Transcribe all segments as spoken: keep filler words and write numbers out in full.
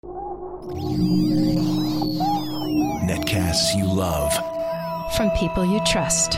Netcasts you love. From people you trust.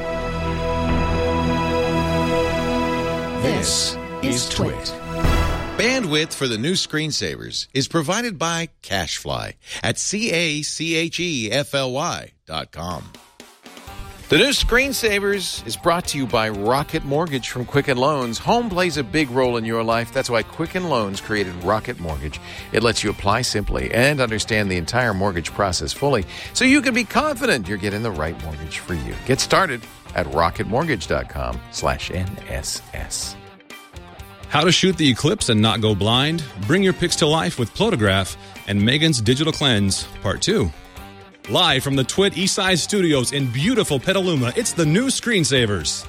This is Twit. Bandwidth for the new screensavers is provided by CacheFly at C A C H E F L Y dot com. The new Screensavers is brought to you by Rocket Mortgage from Quicken Loans. Home plays a big role in your life. That's why Quicken Loans created Rocket Mortgage. It lets you apply simply and understand the entire mortgage process fully, so you can be confident you're getting the right mortgage for you. Get started at rocket mortgage dot com slash N S S. How to shoot the eclipse and not go blind? Bring your pics to life with Plotograph and Megan's Digital Cleanse, Part two. Live from the Twit Eastside Studios in beautiful Petaluma, it's the new Screensavers.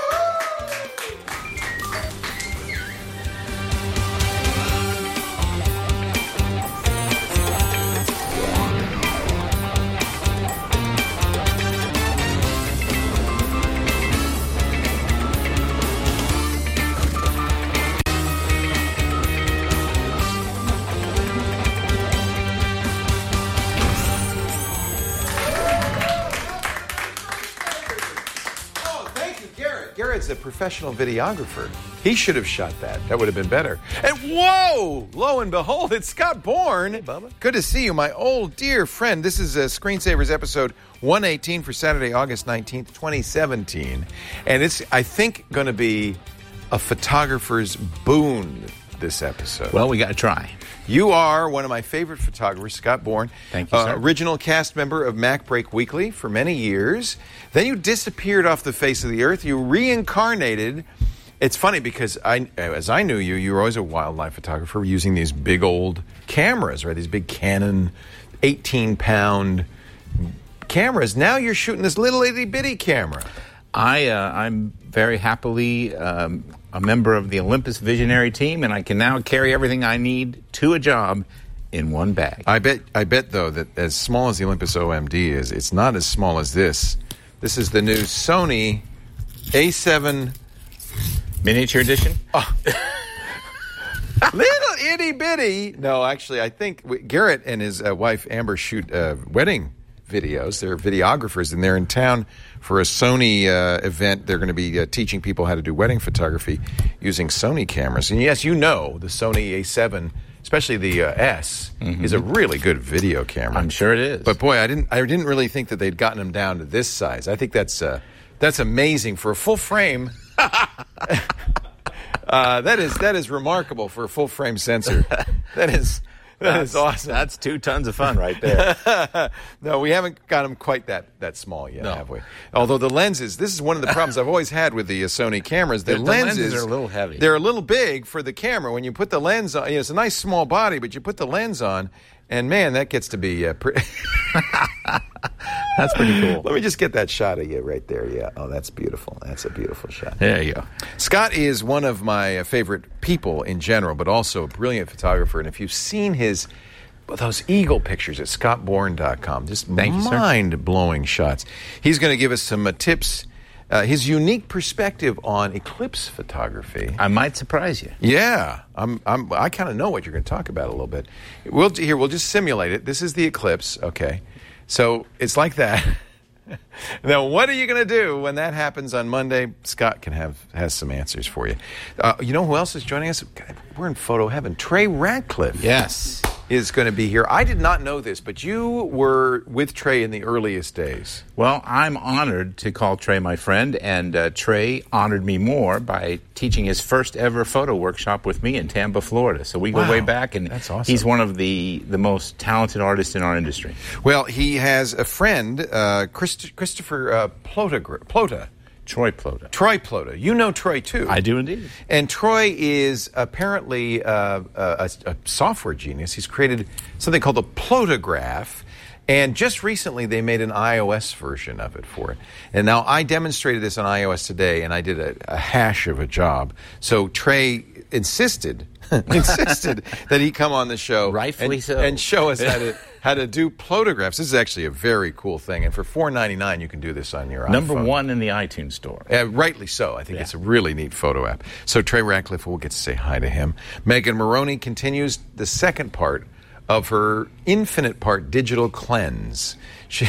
Garrett's a professional videographer. He should have shot that. That would have been better. And whoa! Lo and behold, it's Scott Bourne. Hey, Bubba. Good to see you, my old dear friend. This is a Screensavers episode one eighteen for Saturday, August nineteenth, twenty seventeen. And it's, I think, going to be a photographer's boon this episode. Well, we got to try. You are one of my favorite photographers, Scott Bourne. Thank you, uh, sir. Original cast member of MacBreak Weekly for many years. Then you disappeared off the face of the earth. You reincarnated. It's funny because I, as I knew you, you were always a wildlife photographer using these big old cameras, right? These big Canon eighteen-pound cameras. Now you're shooting this little itty-bitty camera. I, uh, I'm very happily um, a member of the Olympus Visionary team, and I can now carry everything I need to a job in one bag. I bet, I bet though, that as small as the Olympus O M D is, it's not as small as this. This is the new Sony A seven Miniature edition? Oh. Little itty-bitty. No, actually, I think we, Garrett and his uh, wife Amber shoot uh, wedding videos. They're videographers, and they're in town for a Sony uh, event. They're going to be uh, teaching people how to do wedding photography using Sony cameras. And yes, you know, the Sony A seven, especially the uh, S, mm-hmm. is a really good video camera. I'm sure it is. But boy, I didn't I didn't really think that they'd gotten them down to this size. I think that's uh, that's amazing for a full frame. uh, that is that is remarkable for a full frame sensor. That is that that's, is awesome. That's two tons of fun right there. No, we haven't got them quite that, that small yet, no. have we? Although the lenses, this is one of the problems I've always had with the uh, Sony cameras. The, the, lenses, the lenses are a little heavy. They're a little big for the camera. When you put the lens on, you know, it's a nice small body, but you put the lens on, and man, that gets to be uh, pretty. That's pretty cool. Let me just get that shot of you right there. Yeah. Oh, that's beautiful. That's a beautiful shot. There you go. Scott is one of my favorite people in general, but also a brilliant photographer. And if you've seen his, well, those eagle pictures at scott bourne dot com, just mind-blowing shots. He's going to give us some uh, tips, uh, his unique perspective on eclipse photography. I might surprise you. Yeah. I'm, I'm, I kind of know what you're going to talk about a little bit. We'll, here, we'll just simulate it. This is the eclipse, okay? So it's like that. Now, what are you going to do when that happens on Monday? Scott can have has some answers for you. Uh, you know who else is joining us? We're in photo heaven. Trey Ratcliffe. Yes. Is going to be here. I did not know this, but you were with Trey in the earliest days. Well, I'm honored to call Trey my friend, and uh, Trey honored me more by teaching his first ever photo workshop with me in Tampa, Florida. So we go Wow. way back, and That's awesome. He's one of the, the most talented artists in our industry. Well, he has a friend, uh, Christ- Christopher uh, Plota. Plota. Troy Plota. Troy Plota. You know Troy, too. I do indeed. And Troy is apparently uh, a, a software genius. He's created something called the Plotograph. And just recently, they made an iOS version of it for it. And now I demonstrated this on iOS today, and I did a, a hash of a job. So Trey insisted, insisted that he come on the show, rightfully and, so, and show us how to how to do plotographs. This is actually a very cool thing, and for four ninety-nine, you can do this on your Number iPhone. Number one in the iTunes store. Uh, rightly so. I think yeah. it's a really neat photo app. So Trey Ratcliffe, we'll get to say hi to him. Megan Maroney continues the second part of her infinite part digital cleanse. She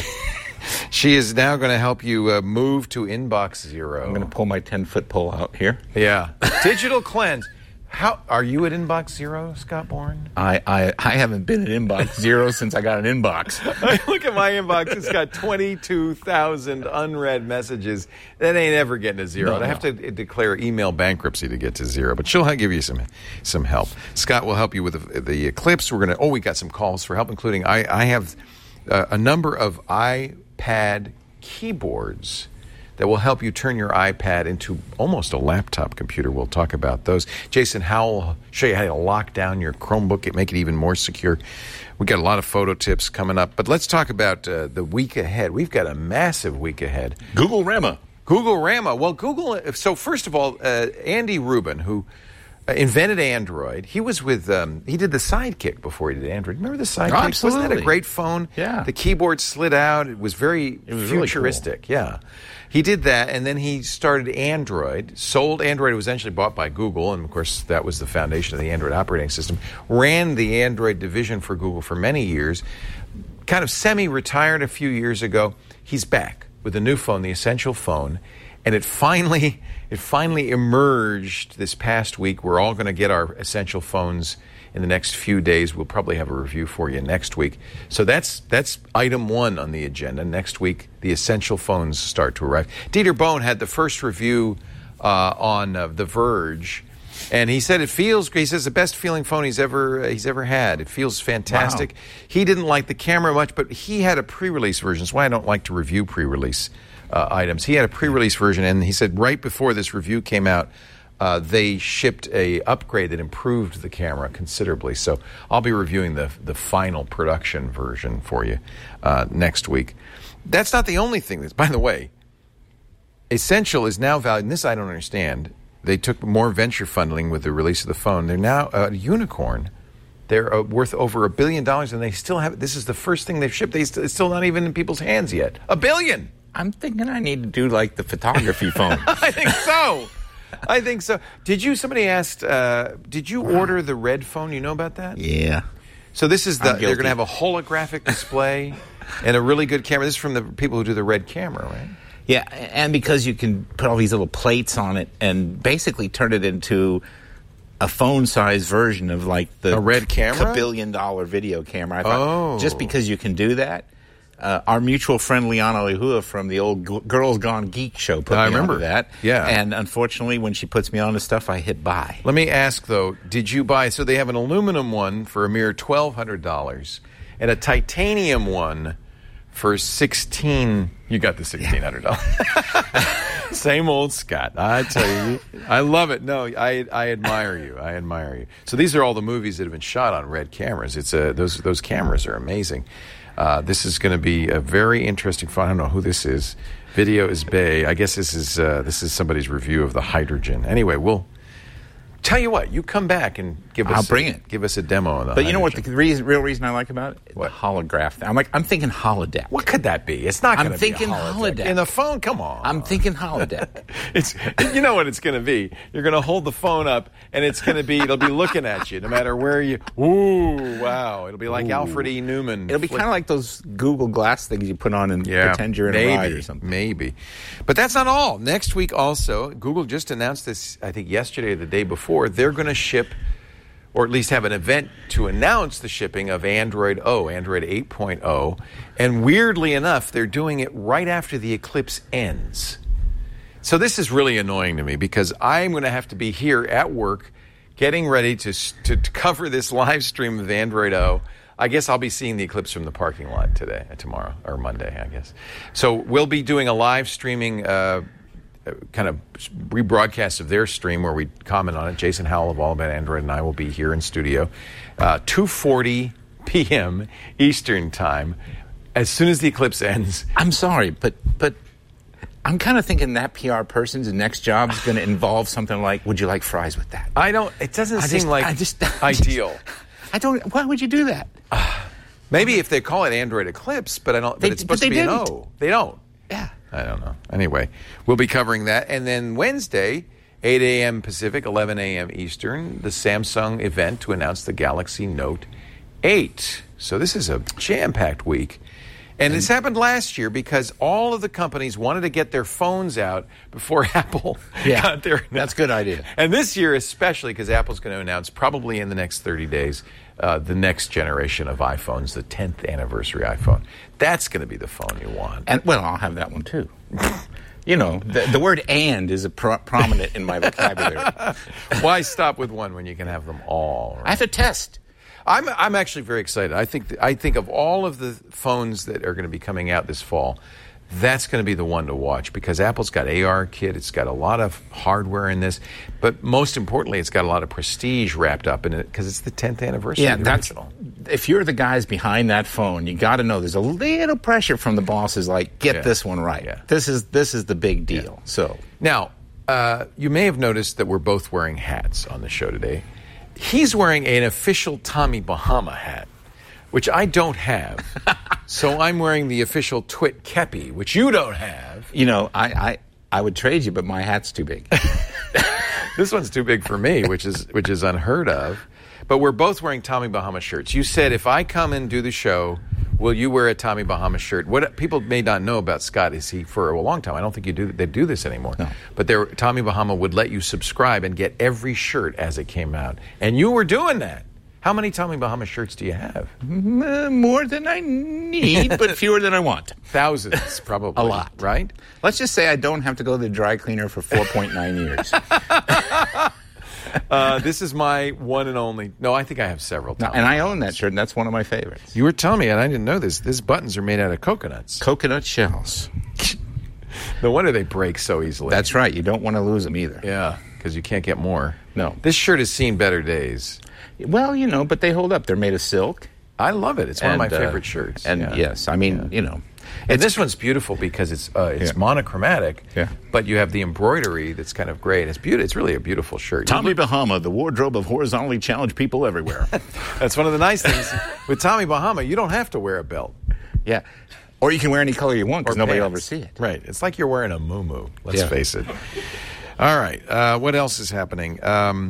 she is now going to help you uh, move to inbox zero. I'm going to pull my ten-foot pole out here. Yeah. Digital cleanse. How are you at inbox zero, Scott Bourne? I, I, I haven't been at inbox zero since I got an inbox. I look at my inbox. It's got twenty-two thousand unread messages. That ain't ever getting to zero. No, I no. have to declare email bankruptcy to get to zero, but she'll give you some some help. Scott will help you with the, the Eclipse. We're gonna. Oh, we got some calls for help, including I, I have uh, a number of iPad keyboards that will help you turn your iPad into almost a laptop computer. We'll talk about those. Jason Howell will show you how to lock down your Chromebook, make it even more secure. We got a lot of photo tips coming up, but let's talk about uh, the week ahead. We've got a massive week ahead. Google Rama. Google Rama. Well, Google. So first of all, uh, Andy Rubin, who uh, invented Android, he was with. Um, he did the Sidekick before he did Android. Remember the Sidekick? Oh, absolutely. Wasn't that a great phone? Yeah. The keyboard slid out. It was very It was really futuristic. Yeah. He did that, and then he started Android, sold Android. It was eventually bought by Google, and of course that was the foundation of the Android operating system. Ran the Android division for Google for many years. Kind of semi-retired a few years ago. He's back with a new phone, the Essential phone, and it finally, it finally emerged this past week. We're all going to get our Essential phones in the next few days. We'll probably have a review for you next week. So that's that's item one on the agenda. Next week, the Essential phones start to arrive. Dieter Bohn had the first review uh, on uh, The Verge, and he said it feels. He says the best feeling phone he's ever uh, he's ever had. It feels fantastic. Wow. He didn't like the camera much, but he had a pre-release version. That's why I don't like to review pre-release uh, items. He had a pre-release version, and he said right before this review came out, Uh, they shipped a upgrade that improved the camera considerably. So I'll be reviewing the the final production version for you uh, next week. That's not the only thing. That's, by the way, Essential is now valued, and this I don't understand. They took more venture funding with the release of the phone. They're now a unicorn. They're uh, worth over a billion dollars, and they still have. This is the first thing they've shipped. They st- it's still not even in people's hands yet. A billion. I'm thinking I need to do like the photography phone. I think so. I think so. Did you, somebody asked, uh, did you order the red phone? You know about that? Yeah. So this is the, I'm they're going guilty. to have a holographic display and a really good camera. This is from the people who do the red camera, right? Yeah, and because you can put all these little plates on it and basically turn it into a phone-sized version of like the A red camera? billion-dollar video camera. I thought, Oh. just because you can do that, uh, our mutual friend Liana Lehua from the old G- Girls Gone Geek show put I me remember. onto that. Yeah. And unfortunately, when she puts me on to stuff, I hit buy. Let me ask, though, did you buy, so they have an aluminum one for a mere twelve hundred dollars and a titanium one for sixteen you got the sixteen hundred dollars. Same old Scott. I tell you, I love it. No, I I admire you. I admire you. So these are all the movies that have been shot on red cameras. It's a, those those cameras are amazing. Uh, this is going to be a very interesting fun. I don't know who this is. Video is Bay. I guess this is uh, this is somebody's review of the Hydrogen. Anyway, we'll tell you what. You come back and give us. I'll bring a, it. Give us a demo of the. But you know what? Hydrogen. The reason, real reason I like about it, What? the holograph. Thing. I'm like, I'm thinking holodeck. What could that be? It's not going I'm to be a thinking holodeck. holodeck. In the phone. Come on. I'm thinking holodeck. It's, you know what it's going to be. You're going to hold the phone up, and it's going to be, it'll be looking at you, no matter where you, ooh, wow. It'll be like Ooh. Alfred E. Newman. It'll be kind of like those Google Glass things you put on and yeah, pretend you're in maybe, a ride or something. Maybe. But that's not all. Next week also, Google just announced this, I think yesterday or the day before, they're going to ship, or at least have an event to announce the shipping of Android O, Android eight point oh. And weirdly enough, they're doing it right after the Eclipse ends. So this is really annoying to me because I'm going to have to be here at work getting ready to, to, to cover this live stream of Android O. I guess I'll be seeing the Eclipse from the parking lot today, tomorrow, or Monday, I guess. So we'll be doing a live streaming uh, kind of rebroadcast of their stream where we comment on it. Jason Howell of All About Android and I will be here in studio. Uh, two forty p.m. Eastern Time. As soon as the Eclipse ends. I'm sorry, but but I'm kind of thinking that P R person's next job is going to involve something like, would you like fries with that? I don't, it doesn't I seem just- like I just- ideal. I don't, why would you do that? Maybe if they call it Android Eclipse, but I don't. But They- it's supposed but to they be an didn't. O. They don't. Yeah. I don't know. Anyway, we'll be covering that, and then Wednesday, eight a.m. Pacific, eleven a.m. Eastern, the Samsung event to announce the Galaxy Note eight. So this is a jam-packed week. And this happened last year because all of the companies wanted to get their phones out before Apple Yeah, got their... that's a good idea. And this year especially because Apple's going to announce probably in the next thirty days uh, the next generation of iPhones, the tenth anniversary iPhone. That's going to be the phone you want. And well, I'll have that one too. You know, the, the word "and" is a pro- prominent in my vocabulary. Why stop with one when you can have them all? Right? I have to test. I'm I'm actually very excited. I think th- I think of all of the phones that are going to be coming out this fall, that's going to be the one to watch because Apple's got A R kit. It's got a lot of hardware in this, but most importantly, it's got a lot of prestige wrapped up in it because it's the tenth anniversary Yeah, of the that's, original. if you're the guys behind that phone, you got to know there's a little pressure from the bosses. Like, get Yeah. this one right. Yeah. This is this is the big deal. Yeah. So Now, uh, you may have noticed that we're both wearing hats on the show today. He's wearing an official Tommy Bahama hat, which I don't have. So I'm wearing the official Twit Kepi, which you don't have. you know, I I, I would trade you, but my hat's too big. This one's too big for me, which is which is unheard of. But we're both wearing Tommy Bahama shirts. You said if I come and do the show, will you wear a Tommy Bahama shirt? What people may not know about Scott is he for a long time. I don't think you do they do this anymore. No. But there, Tommy Bahama would let you subscribe and get every shirt as it came out, and you were doing that. How many Tommy Bahama shirts do you have? Uh, more than I need, but fewer than I want. Thousands, probably. A lot. Right? Let's just say I don't have to go to the dry cleaner for four point nine years. Uh, this is my one and only. No, I think I have several. No, Tommy. and I own that shirt, and that's one of my favorites. You were telling me, and I didn't know this. These buttons are made out of coconuts. Coconut shells. No wonder they break so easily. That's right. You don't want to lose them either. Yeah, because you can't get more. No. This shirt has seen better days. Well, you know, but they hold up. They're made of silk. I love it. It's one and, of my uh, favorite shirts. And Yeah. yes, I mean, you know. And this one's beautiful because it's uh, it's Yeah. monochromatic. Yeah. But you have the embroidery that's kind of great. It's beautiful. It's really a beautiful shirt. Tommy Bahama, the wardrobe of horizontally challenged people everywhere. That's one of the nice things with Tommy Bahama. You don't have to wear a belt Yeah. Or you can wear any color you want because or nobody will pants. ever see it. Right. It's like you're wearing a muumuu. Let's Yeah. face it. All right. Uh, what else is happening?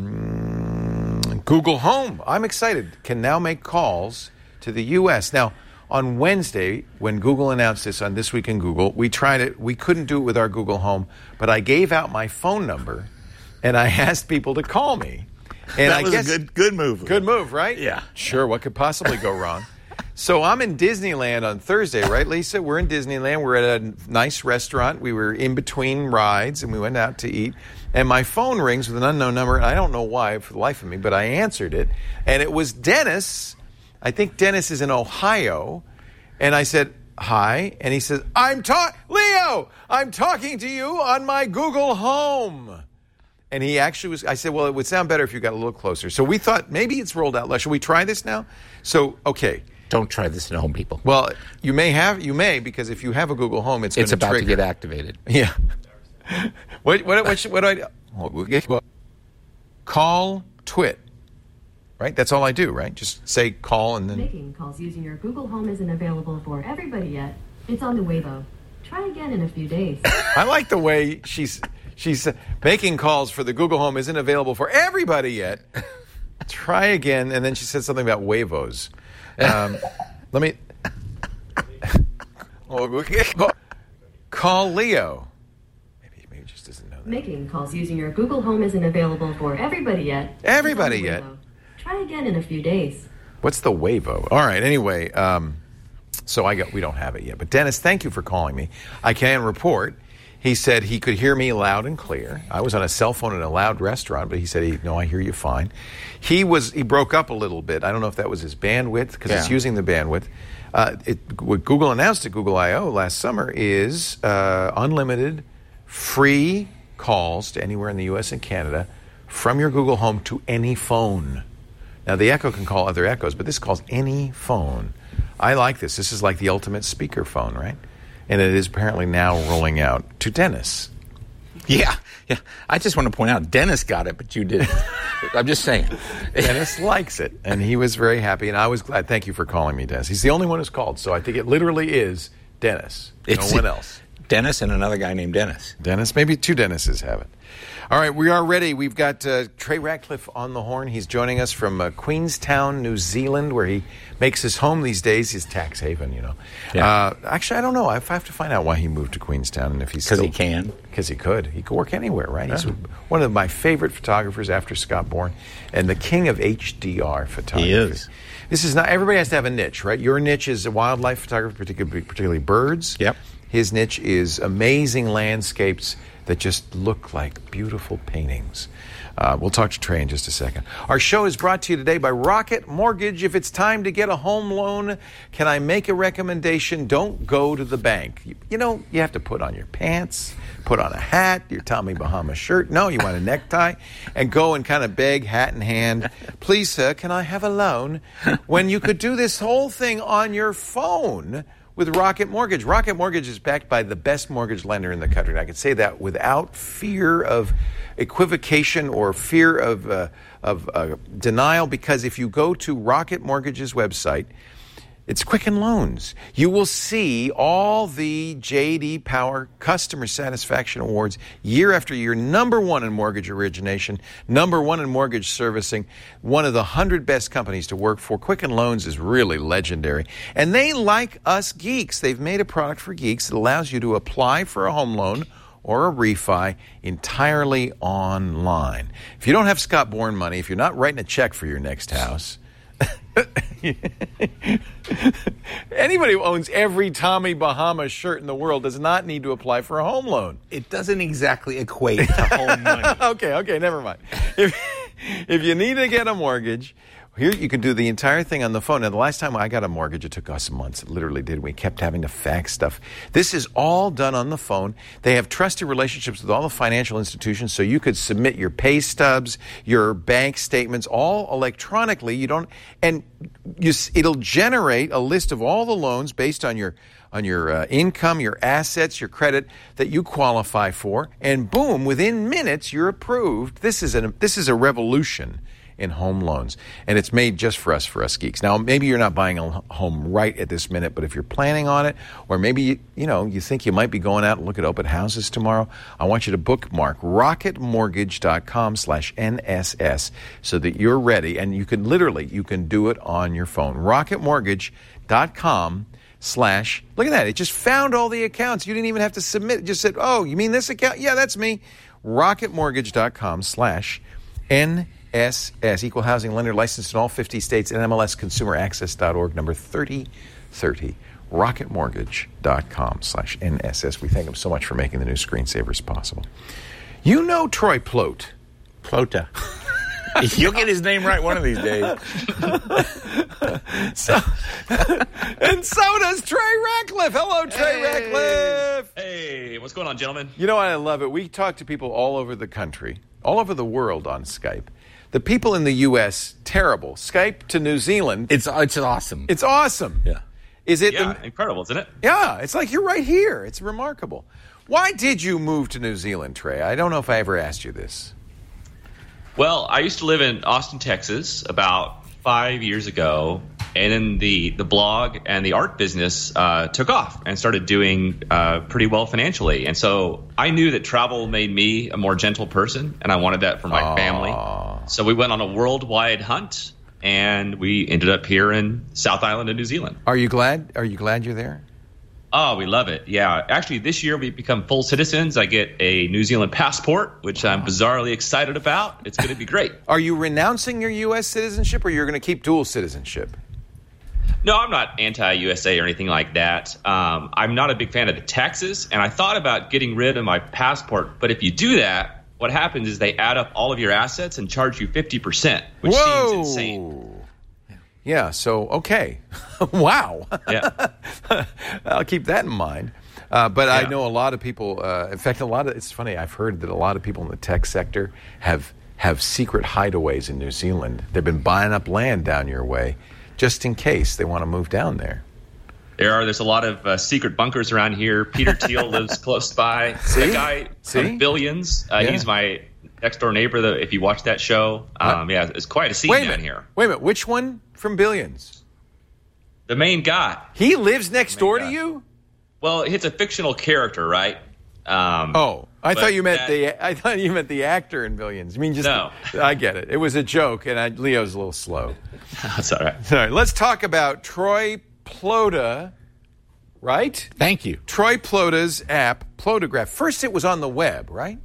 Um, Google Home. I'm excited. Can now make calls to the U S Now, on Wednesday, when Google announced this on This Week in Google, we tried it. We couldn't do it with our Google Home, but I gave out my phone number, and I asked people to call me. And That I was guess, a good, good move. Good move, right? Yeah. Sure, what could possibly go wrong? So I'm in Disneyland on Thursday, right, Lisa? We're in Disneyland. We're at a nice restaurant. We were in between rides, and we went out to eat. And my phone rings with an unknown number, and I don't know why for the life of me, but I answered it. And it was Dennis. I think Dennis is in Ohio. And I said, hi. And he says, I'm ta- Leo, I'm talking to you on my Google Home. And he actually was, I said, well, it would sound better if you got a little closer. So we thought maybe it's rolled out. Should we try this now? So, okay. Don't try this at home, people. Well, you may have, you may, because if you have a Google Home, it's going It's to about trigger. to get activated. Yeah. what, what, what, should- what do I do? Oh, call Twit. Right? That's all I do, right? Just say call and then... Making calls using your Google Home isn't available for everybody yet. It's on the way, though. Try again in a few days. I like the way she's she's making calls for the Google Home isn't available for everybody yet. Try again, and then she said something about Wavos. Um, let me call Leo. Maybe maybe he just doesn't know that. Making calls using your Google Home isn't available for everybody yet. Everybody It's on the way, yet. though. Try again in a few days. What's the Wavo? All right. Anyway, um, so I got we don't have it yet. But Dennis, thank you for calling me. I can report. He said he could hear me loud and clear. I was on a cell phone in a loud restaurant, but he said, he, no, I hear you fine. He was he broke up a little bit. I don't know if that was his bandwidth, because it's Yeah. using the bandwidth. Uh, it, what Google announced at Google I O last summer is uh, unlimited, free calls to anywhere in the U S and Canada from your Google Home to any phone. Now, the Echo can call other Echoes, but this calls any phone. I like this. This is like the ultimate speaker phone, right? And it is apparently now rolling out to Dennis. Yeah, yeah. I just want to point out, Dennis got it, but you didn't. I'm just saying. Dennis likes it, and he was very happy, and I was glad. Thank you for calling me, Dennis. He's the only one who's called, so I think it literally is Dennis, It's- no one else. Dennis and another guy named Dennis. Dennis, maybe two Dennises have it. All right, we are ready. We've got uh, Trey Ratcliffe on the horn. He's joining us from uh, Queenstown, New Zealand, where he makes his home these days. His tax haven, you know. Yeah. Uh, actually, I don't know. I have to find out why he moved to Queenstown and if he's Because still... he can. Because he could. He could work anywhere, right? He's Yeah. one of my favorite photographers after Scott Bourne and the king of H D R photography. He is. This is not... Everybody has to have a niche, right? Your niche is wildlife photography, particularly, particularly birds. Yep. His niche is amazing landscapes that just look like beautiful paintings. Uh, we'll talk to Trey in just a second. Our show is brought to you today by Rocket Mortgage. If it's time to get a home loan, can I make a recommendation? Don't go to the bank. You, you know, you have to put on your pants, put on a hat, your Tommy Bahama shirt. No, you want a necktie, and go and kind of beg, hat in hand, please, sir, can I have a loan? When you could do this whole thing on your phone with Rocket Mortgage. Rocket Mortgage is backed by the best mortgage lender in the country. And I can say that without fear of equivocation or fear of, uh, of uh, denial, because if you go to Rocket Mortgage's website, it's Quicken Loans. You will see all the J D Power Customer Satisfaction Awards year after year. Number one in mortgage origination, number one in mortgage servicing, one of the hundred best companies to work for. Quicken Loans is really legendary. And they like us geeks. They've made a product for geeks that allows you to apply for a home loan or a refi entirely online. If you don't have Scott Bourne money, if you're not writing a check for your next house... Anybody who owns every Tommy Bahama shirt in the world does not need to apply for a home loan. It doesn't exactly equate to home money. okay, okay, never mind. If, if you need to get a mortgage, here you can do the entire thing on the phone. Now, the last time I got a mortgage, it took us months. It literally did. We kept having to fax stuff. This is all done on the phone. They have trusted relationships with all the financial institutions, so you could submit your pay stubs, your bank statements, all electronically. You don't, and you, it'll generate a list of all the loans based on your on your uh, income, your assets, your credit that you qualify for, and boom, within minutes you're approved. This is an this is a revolution in home loans, and it's made just for us, for us geeks. Now, maybe you're not buying a home right at this minute, but if you're planning on it, or maybe you, you know you think you might be going out and look at open houses tomorrow, I want you to bookmark rocketmortgage.com slash NSS so that you're ready, and you can literally, you can do it on your phone. rocketmortgage.com slash, look at that, it just found all the accounts. You didn't even have to submit, it just said, oh, you mean this account? Yeah, that's me. rocketmortgage.com slash NSS. S S, Equal Housing Lender, licensed in all fifty states, and M L S Consumer Access dot org, number thirty thirty, rocketmortgage.com slash NSS. We thank him so much for making the new screensavers possible. You know Troy Plote. Plota. You'll get his name right one of these days. so, and so does Trey Ratcliffe. Hello, Trey hey. Ratcliffe. Hey, what's going on, gentlemen? You know what? I love it. We talk to people all over the country, all over the world on Skype. The people in the U S, terrible. Skype to New Zealand. It's it's awesome. It's awesome. Yeah. Is it? Yeah, the, incredible, isn't it? Yeah, it's like you're right here. It's remarkable. Why did you move to New Zealand, Trey? I don't know if I ever asked you this. Well, I used to live in Austin, Texas about five years ago, and then the, the blog and the art business uh, took off and started doing uh, pretty well financially. And so I knew that travel made me a more gentle person, and I wanted that for my Aww. family. So we went on a worldwide hunt, and we ended up here in South Island of New Zealand. Are you glad? Are you glad you're there? Oh, we love it. Yeah. Actually, this year we've become full citizens. I get a New Zealand passport, which I'm bizarrely excited about. It's going to be great. Are you renouncing your U S citizenship, or you're going to keep dual citizenship? No, I'm not anti-U S A or anything like that. Um, I'm not a big fan of the taxes, and I thought about getting rid of my passport. But if you do that, what happens is they add up all of your assets and charge you fifty percent, which Whoa. seems insane. Yeah, so, okay. Wow. Yeah. I'll keep that in mind. Uh, but I Yeah. know a lot of people, uh, in fact, a lot of, it's funny, I've heard that a lot of people in the tech sector have, have secret hideaways in New Zealand. They've been buying up land down your way just in case they want to move down there. There are. There's a lot of uh, secret bunkers around here. Peter Thiel lives close by. See? That guy See? from Billions. Uh, Yeah. He's my next door neighbor. The, if you watch that show, um, yeah, it's quite a scene Wait a down minute. here. Wait a minute. Which one from Billions? The main guy. He lives next Main door guy. to you? Well, it's a fictional character, right? Um, oh, I thought you meant that, the I thought you meant the actor in Billions. I mean, just no. the, I get it. It was a joke, and I, Leo's a little slow. That's all right. All right, let's talk about Troy Plota, right? Thank you. Troy Plota's app, Plotograph. First, it was on the web, right?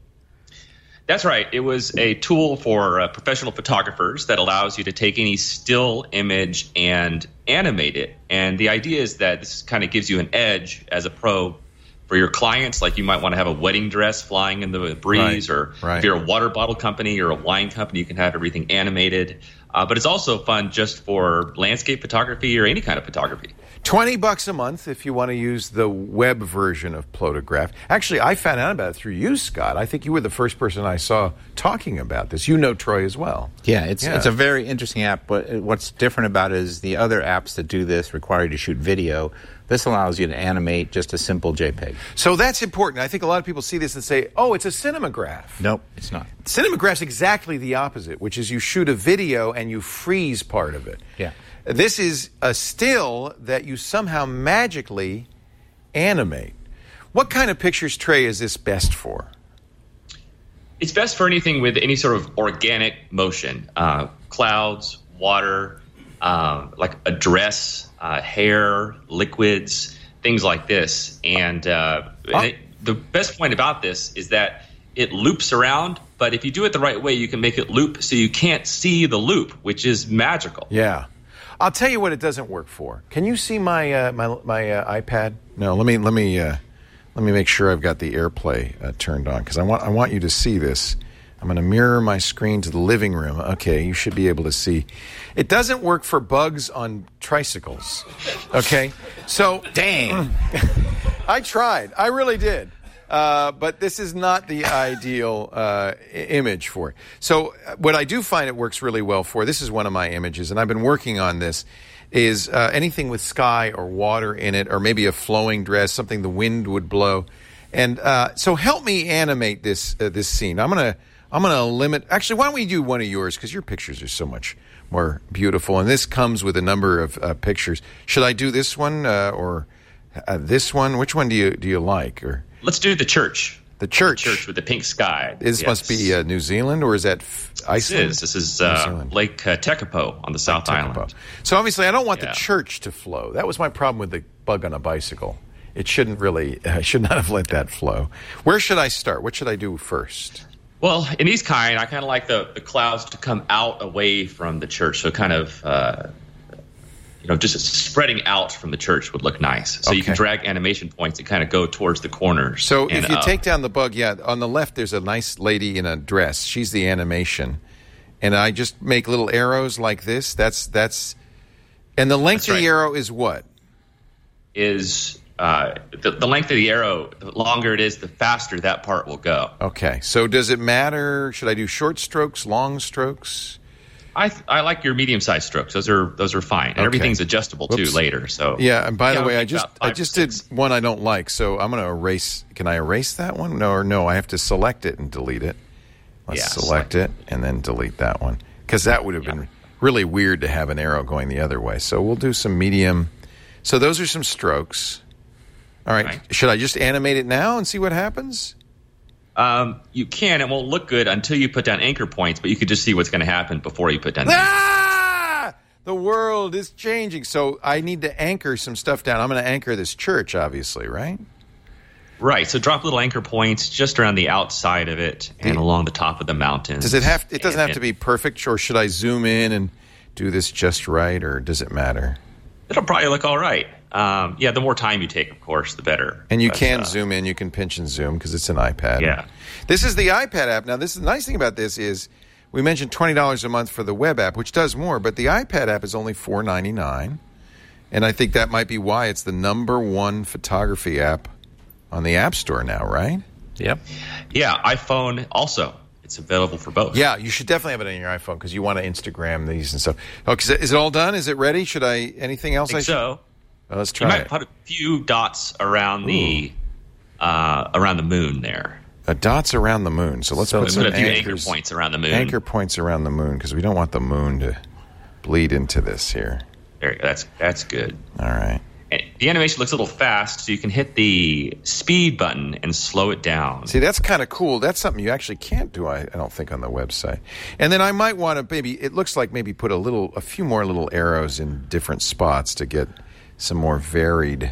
That's right. It was a tool for uh, professional photographers that allows you to take any still image and animate it. And the idea is that this kind of gives you an edge as a pro for your clients. Like you might want to have a wedding dress flying in the breeze, right, or right. if you're a water bottle company or a wine company, you can have everything animated. Uh, but it's also fun just for landscape photography or any kind of photography. twenty bucks a month if you want to use the web version of Plotograph. Actually, I found out about it through you, Scott. I think you were the first person I saw talking about this. You know Troy as well. Yeah, it's Yeah. it's a very interesting app. But what's different about it is the other apps that do this require you to shoot video. This allows you to animate just a simple JPEG. So that's important. I think a lot of people see this and say, oh, it's a cinemagraph. Nope, it's not. Cinemagraph's exactly the opposite, which is you shoot a video and you freeze part of it. Yeah. This is a still that you somehow magically animate. What kind of pictures, Trey, is this best for? It's best for anything with any sort of organic motion. Uh, clouds, water, um, like a dress, uh, hair, liquids, things like this. And, uh, oh. and it, the best point about this is that it loops around, but if you do it the right way, you can make it loop so you can't see the loop, which is magical. Yeah. I'll tell you what it doesn't work for. Can you see my uh, my my uh, iPad? No, let me let me uh, let me make sure I've got the AirPlay uh, turned on because I want I want you to see this. I'm going to mirror my screen to the living room. Okay, you should be able to see. It doesn't work for bugs on tricycles. Okay, so Dang. I tried. I really did. Uh, but this is not the ideal uh, I- image for it. So uh, what I do find it works really well for, this is one of my images, and I've been working on this, is uh, anything with sky or water in it, or maybe a flowing dress, something the wind would blow. And uh, so help me animate this uh, this scene. I'm gonna I'm gonna limit. Actually, why don't we do one of yours because your pictures are so much more beautiful, and this comes with a number of uh, pictures. Should I do this one uh, or uh, this one? Which one do you do you like? Or Let's do the church. the church? The church with the pink sky. This Yes. must be uh, New Zealand, or is that f- This Iceland? is. This is New uh, Zealand. Lake uh, Tekapo on the South Tekapo. Island. So obviously, I don't want Yeah. the church to flow. That was my problem with the bug on a bicycle. It shouldn't really. I should not have let that flow. Where should I start? What should I do first? Well, in these kind, I kind of like the, the clouds to come out away from the church. So kind of, uh, you know, just spreading out from the church would look nice. So you can Okay. drag animation points that kind of go towards the corners. So and if you up. take down the bug, yeah, on the left there's a nice lady in a dress. She's the animation, and I just make little arrows like this. That's that's, and the length That's of the right. arrow is what? is uh, the, the length of the arrow, the longer it is, the faster that part will go. Okay. So does it matter? Should I do short strokes, long strokes? I I like your medium-sized strokes. Those are those are fine, and Okay. everything's adjustable Whoops. too later. So Yeah, and by Yeah, the way, I'll I make just about I five or just did six. one I don't like, so I'm going to erase. Can I erase that one? No, or no, I have to select it and delete it. Let's Yeah, select select it and then delete that one because that would have been really weird to have an arrow going the other way. So we'll do some medium. So those are some strokes. All right. Right. Should I just animate it now and see what happens? Um, you can. It won't look good until you put down anchor points, but you could just see what's going to happen before you put down. The anchor. Ah! The world is changing. So I need to anchor some stuff down. I'm going to anchor this church, obviously, right? Right. So drop little anchor points just around the outside of it and along the top of the mountains. Does it have? It doesn't And- have to be perfect, or should I zoom in and do this just right, or does it matter? It'll probably look all right. Um, yeah, the more time you take, of course, the better. And you But, can uh, zoom in. You can pinch and zoom because it's an iPad. Yeah. This is the iPad app. Now, this is the nice thing about this is we mentioned twenty dollars a month for the web app, which does more, but the iPad app is only four ninety-nine, and I think that might be why it's the number one photography app on the App Store now, right? Yep. Yeah, iPhone also. It's available for both. Yeah, you should definitely have it on your iPhone because you want to Instagram these and stuff. Oh, 'cause is it all done? Is it ready? Should I? Anything else? I think I should? so. Oh, let's You try might it. put a few dots around the uh, around the moon there. Uh, dots around the moon. So let's So put Put some a few anchor anchors, points around the moon. anchor points around the moon because we don't want the moon to bleed into this here. There, that's that's good. All right. The animation looks a little fast, so you can hit the speed button and slow it down. See, that's kind of cool. That's something you actually can't do, I, I don't think, on the website. And then I might want to maybe, it looks like maybe put a little, a few more little arrows in different spots to get some more varied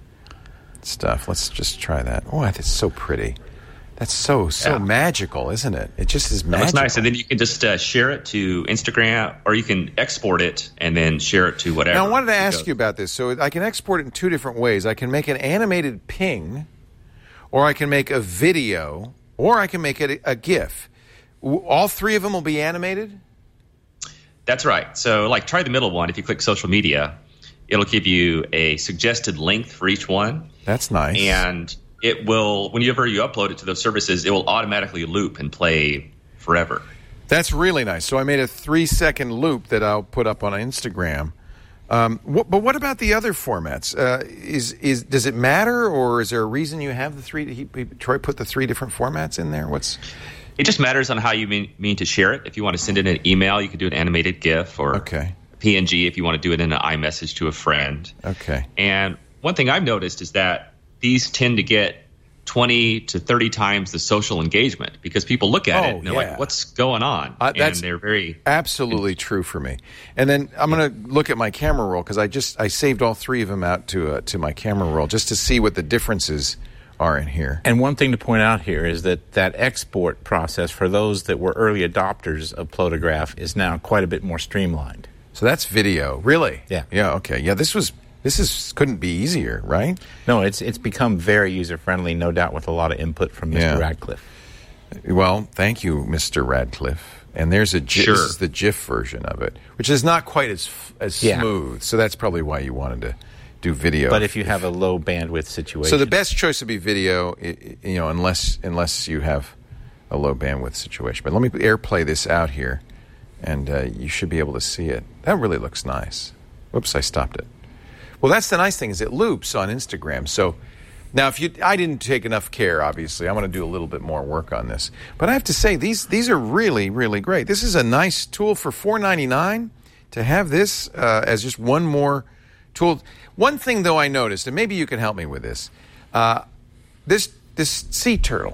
stuff. Let's just try that. Oh, that's so pretty. That's so, so Yeah. magical, isn't it? It just is That magical. looks nice, and then you can just uh, share it to Instagram, or you can export it and then share it to whatever. Now, I wanted to it ask goes. you about this. So I can export it in two different ways. I can make an animated ping, or I can make a video, or I can make it a, a GIF. W- All three of them will be animated? That's right. So, like, try the middle one. If you click social media, it'll give you a suggested length for each one. That's nice. And it will, whenever you upload it to those services, it will automatically loop and play forever. That's really nice. So I made a three-second loop that I'll put up on Instagram. Um, wh- but what about the other formats? Uh, is is does it matter, or is there a reason you have the three? He, he, Troy put the three different formats in there. What's It just matters on how you mean, mean to share it. If you want to send it in an email, you can do an animated GIF or okay? P N G if you want to do it in an iMessage to a friend. Okay. And one thing I've noticed is that these tend to get twenty to thirty times the social engagement because people look at Oh, it and they're yeah. like, what's going on? Uh, that's and they're very absolutely true for me. And then I'm going to look at my camera roll because I just I saved all three of them out to uh, to my camera roll just to see what the differences are in here. And one thing to point out here is that that export process for those that were early adopters of Plotograph is now quite a bit more streamlined. So that's video, really? Yeah. Yeah. Okay. Yeah. This was this is couldn't be easier, right? No, it's it's become very user-friendly, no doubt with a lot of input from Mister Yeah. Radcliffe. Well, thank you, Mister Radcliffe. And there's a GIF, Sure. this is the GIF version of it, which is not quite as f- as Yeah. smooth. So that's probably why you wanted to do video. But if you have a low bandwidth situation. So the best choice would be video, i- i- you know, unless unless you have a low bandwidth situation. But let me airplay this out here, and uh, you should be able to see it. That really looks nice. Whoops, I stopped it. Well, that's the nice thing is it loops on Instagram. So now, if you, I didn't take enough care. Obviously, I'm going to do a little bit more work on this. But I have to say these these are really really great. This is a nice tool for four ninety-nine to have this uh, as just one more tool. One thing though I noticed, and maybe you can help me with this, uh, this this sea turtle.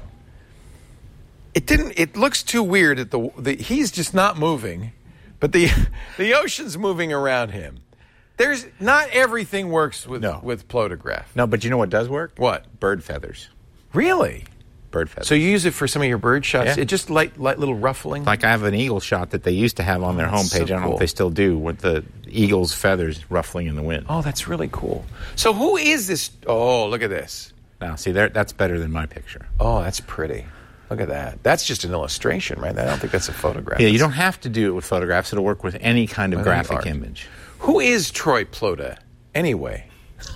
It didn't. It looks too weird that the, the he's just not moving, but the the ocean's moving around him. There's not everything works with No. with Plotograph. No, but you know what does work? What? Bird feathers. Really? Bird feathers. So you use it for some of your bird shots? Yeah. It just light, light little ruffling? Like I have an eagle shot that they used to have on their Oh, that's homepage. so I don't know cool. if they still do, with the eagle's feathers ruffling in the wind. Oh, that's really cool. So who is this? Oh, look at this. Now, see, there, that's better than my picture. Oh, that's pretty. Look at that. That's just an illustration, right? I don't think that's a photograph. Yeah, you don't have to do it with photographs. It'll work with any kind of With any graphic art. image. Who is Troy Plota, anyway?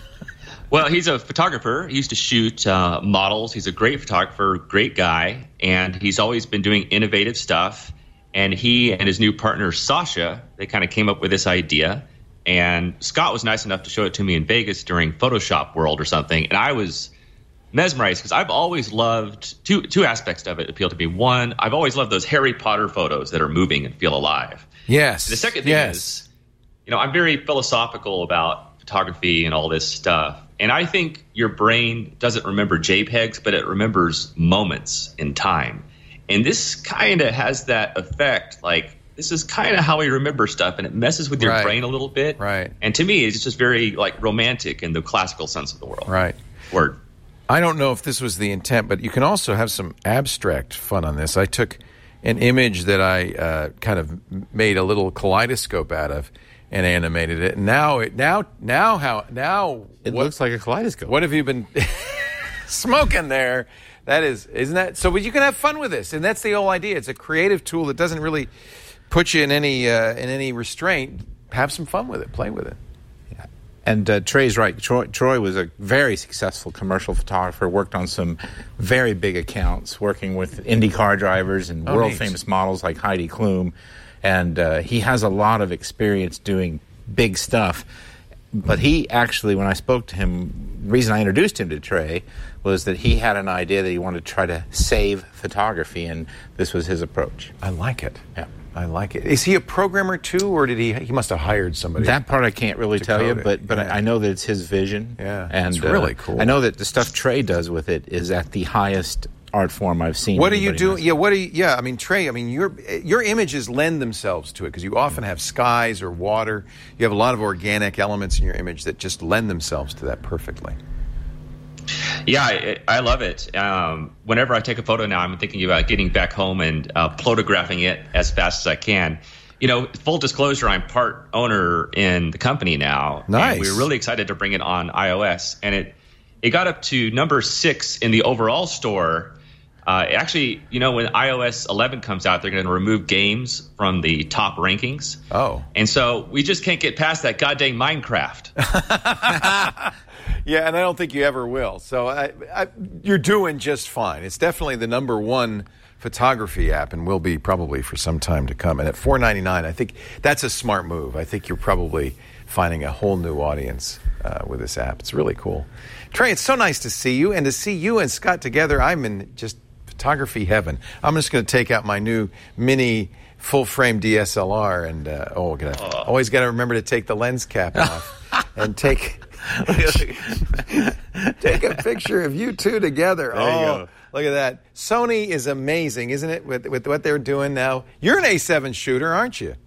Well, he's a photographer. He used to shoot uh, models. He's a great photographer, great guy, and he's always been doing innovative stuff. And he and his new partner, Sasha, they kind of came up with this idea. And Scott was nice enough to show it to me in Vegas during Photoshop World or something. And I was mesmerized because I've always loved two two aspects of it appeal to me. One, I've always loved those Harry Potter photos that are moving and feel alive. Yes. And the second thing yes. is, you know, I'm very philosophical about photography and all this stuff. And I think your brain doesn't remember JPEGs, but it remembers moments in time. And this kind of has that effect. Like, this is kind of how we remember stuff, and it messes with your Right. brain a little bit. Right. And to me, it's just very, like, romantic in the classical sense of the world. Right. Word. I don't know if this was the intent, but you can also have some abstract fun on this. I took an image that I uh, kind of made a little kaleidoscope out of and animated it. And now, it, now, now, how now? It what, looks like a kaleidoscope. What have you been smoking there? That is, isn't that so? But you can have fun with this, and that's the whole idea. It's a creative tool that doesn't really put you in any uh, in any restraint. Have some fun with it. Play with it. And uh, Trey's right. Troy, Troy was a very successful commercial photographer, worked on some very big accounts, working with Indy car drivers and Oh, world-famous models like Heidi Klum. And uh, he has a lot of experience doing big stuff. But he actually, when I spoke to him, the reason I introduced him to Trey was that he had an idea that he wanted to try to save photography, and this was his approach. I like it. Yeah. I like it. Is he a programmer too, or did he? He must have hired somebody. That part I can't really tell you, it. but but yeah. I know that it's his vision. Yeah, and it's really uh, cool. I know that the stuff Trey does with it is at the highest art form I've seen. What are you anybody doing? mess Yeah, what are you? Yeah, I mean, Trey. I mean, your your images lend themselves to it because you often have skies or water. You have a lot of organic elements in your image that just lend themselves to that perfectly. Yeah, I, I love it. Um, whenever I take a photo now, I'm thinking about getting back home and uh, photographing it as fast as I can. You know, full disclosure, I'm part owner in the company now. Nice. And we were really excited to bring it on iOS, and it it got up to number six in the overall store. Uh, actually, you know, when iOS eleven comes out, they're going to remove games from the top rankings. Oh. And so we just can't get past that goddamn Minecraft. Yeah, and I don't think you ever will. So I, I, you're doing just fine. It's definitely the number one photography app and will be probably for some time to come. And at four ninety-nine, I think that's a smart move. I think you're probably finding a whole new audience uh, with this app. It's really cool. Trey, it's so nice to see you, and to see you and Scott together, I'm in just photography heaven. I'm just going to take out my new mini full-frame D S L R and, uh, oh, gotta, always got to remember to take the lens cap off and take... Take a picture of you two together. There oh, you go. Look at that. Sony is amazing, isn't it, with, with what they're doing now? You're an A seven shooter, aren't you?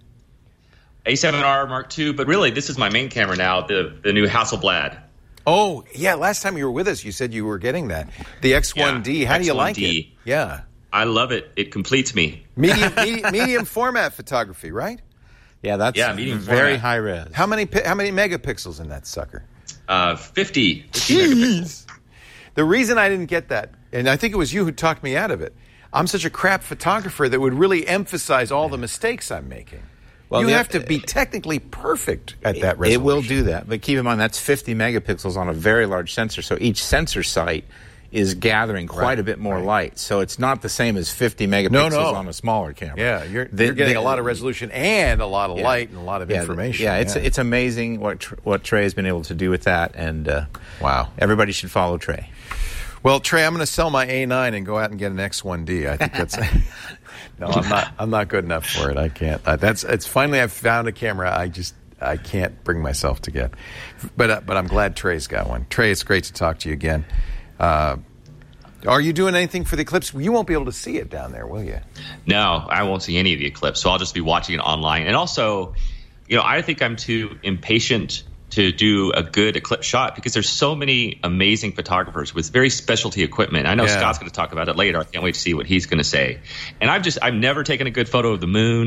A seven R Mark two, but really, this is my main camera now, the, the new Hasselblad. Oh, yeah. Last time you were with us, you said you were getting that. The X one D. Yeah, How do you X one like D. it? Yeah. I love it. It completes me. Medium, medium, medium format photography, right? Yeah, that's Yeah, medium very format. high res. How many pi- how many megapixels in that sucker? Uh, fifty, fifty megapixels. The reason I didn't get that, and I think it was you who talked me out of it, I'm such a crap photographer that would really emphasize all the mistakes I'm making. Well, you the- have to be technically perfect at that resolution. It will do that, but keep in mind that's fifty megapixels on a very large sensor. So each sensor site is gathering quite Right, a bit more right. light. So it's not the same as fifty megapixels No, no. on a smaller camera. Yeah, you're, The- you're getting the- a lot of resolution and a lot of Yeah. light and a lot of yeah, information. Yeah, it's it's amazing what Tr- what Trey has been able to do with that, and uh, Wow. everybody should follow Trey. Well, Trey, I'm going to sell my A nine and go out and get an X one D. I think that's no, I'm not. I'm not good enough for it. I can't. Uh, that's. It's finally I've found a camera. I just I can't bring myself to get. But uh, but I'm glad Trey's got one. Trey, it's great to talk to you again. Uh, are you doing anything for the eclipse? You won't be able to see it down there, will you? No, I won't see any of the eclipse, so I'll just be watching it online. And also, you know, I think I'm too impatient to do a good eclipse shot because there's so many amazing photographers with very specialty equipment. I know Yeah. Scott's going to talk about it later. I can't wait to see what he's going to say. And I've just I've never taken a good photo of the moon.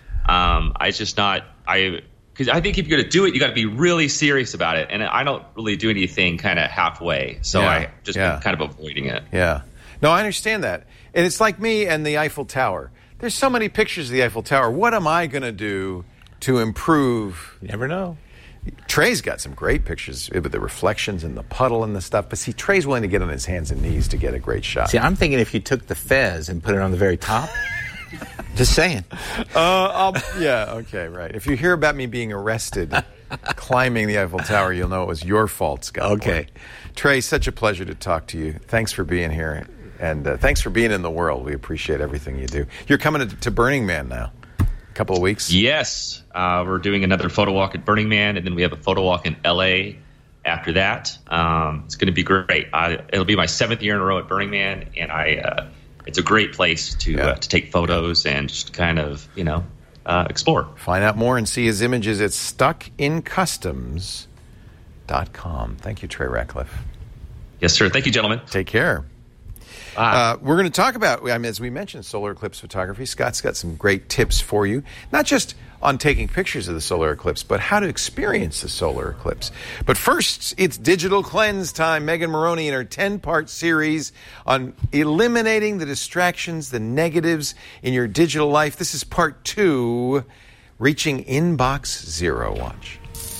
Um, I just not I because I think if you're going to do it, you got to be really serious about it. And I don't really do anything kind of halfway, so Yeah, I just yeah. been kind of avoiding it. Yeah. No, I understand that. And it's like me and the Eiffel Tower. There's so many pictures of the Eiffel Tower. What am I going to do to improve? You never know. Trey's got some great pictures with the reflections and the puddle and the stuff. But see, Trey's willing to get on his hands and knees to get a great shot. See, I'm thinking if you took the fez and put it on the very top. Just saying. Uh, I'll, yeah, okay, right. If you hear about me being arrested climbing the Eiffel Tower, you'll know it was your fault, Scott. Okay. Trey, such a pleasure to talk to you. Thanks for being here. And uh, thanks for being in the world. We appreciate everything you do. You're coming to, to Burning Man now. A couple of weeks? Yes, uh, we're doing another photo walk at Burning Man, and then we have a photo walk in L A after that. Um, it's going to be great. I, it'll be my seventh year in a row at Burning Man, and I uh, it's a great place to Yeah. uh, to take photos and just kind of you know uh, explore. Find out more and see his images at stuck in customs dot com. Thank you, Trey Ratcliffe. Yes, sir. Thank you, gentlemen. Take care. Bye. Uh, we're going to talk about, I mean, as we mentioned, solar eclipse photography. Scott's got some great tips for you, not just on taking pictures of the solar eclipse, but how to experience the solar eclipse. But first, it's digital cleanse time. Megan Maroney in her ten-part series on eliminating the distractions, the negatives in your digital life. This is part two, reaching inbox zero. Watch.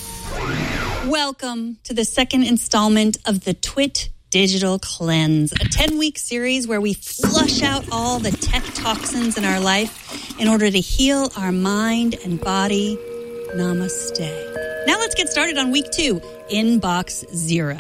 Welcome to the second installment of the Twit Digital Cleanse, a ten-week series where we flush out all the tech toxins in our life in order to heal our mind and body. Namaste. Now let's get started on week two, Inbox Zero.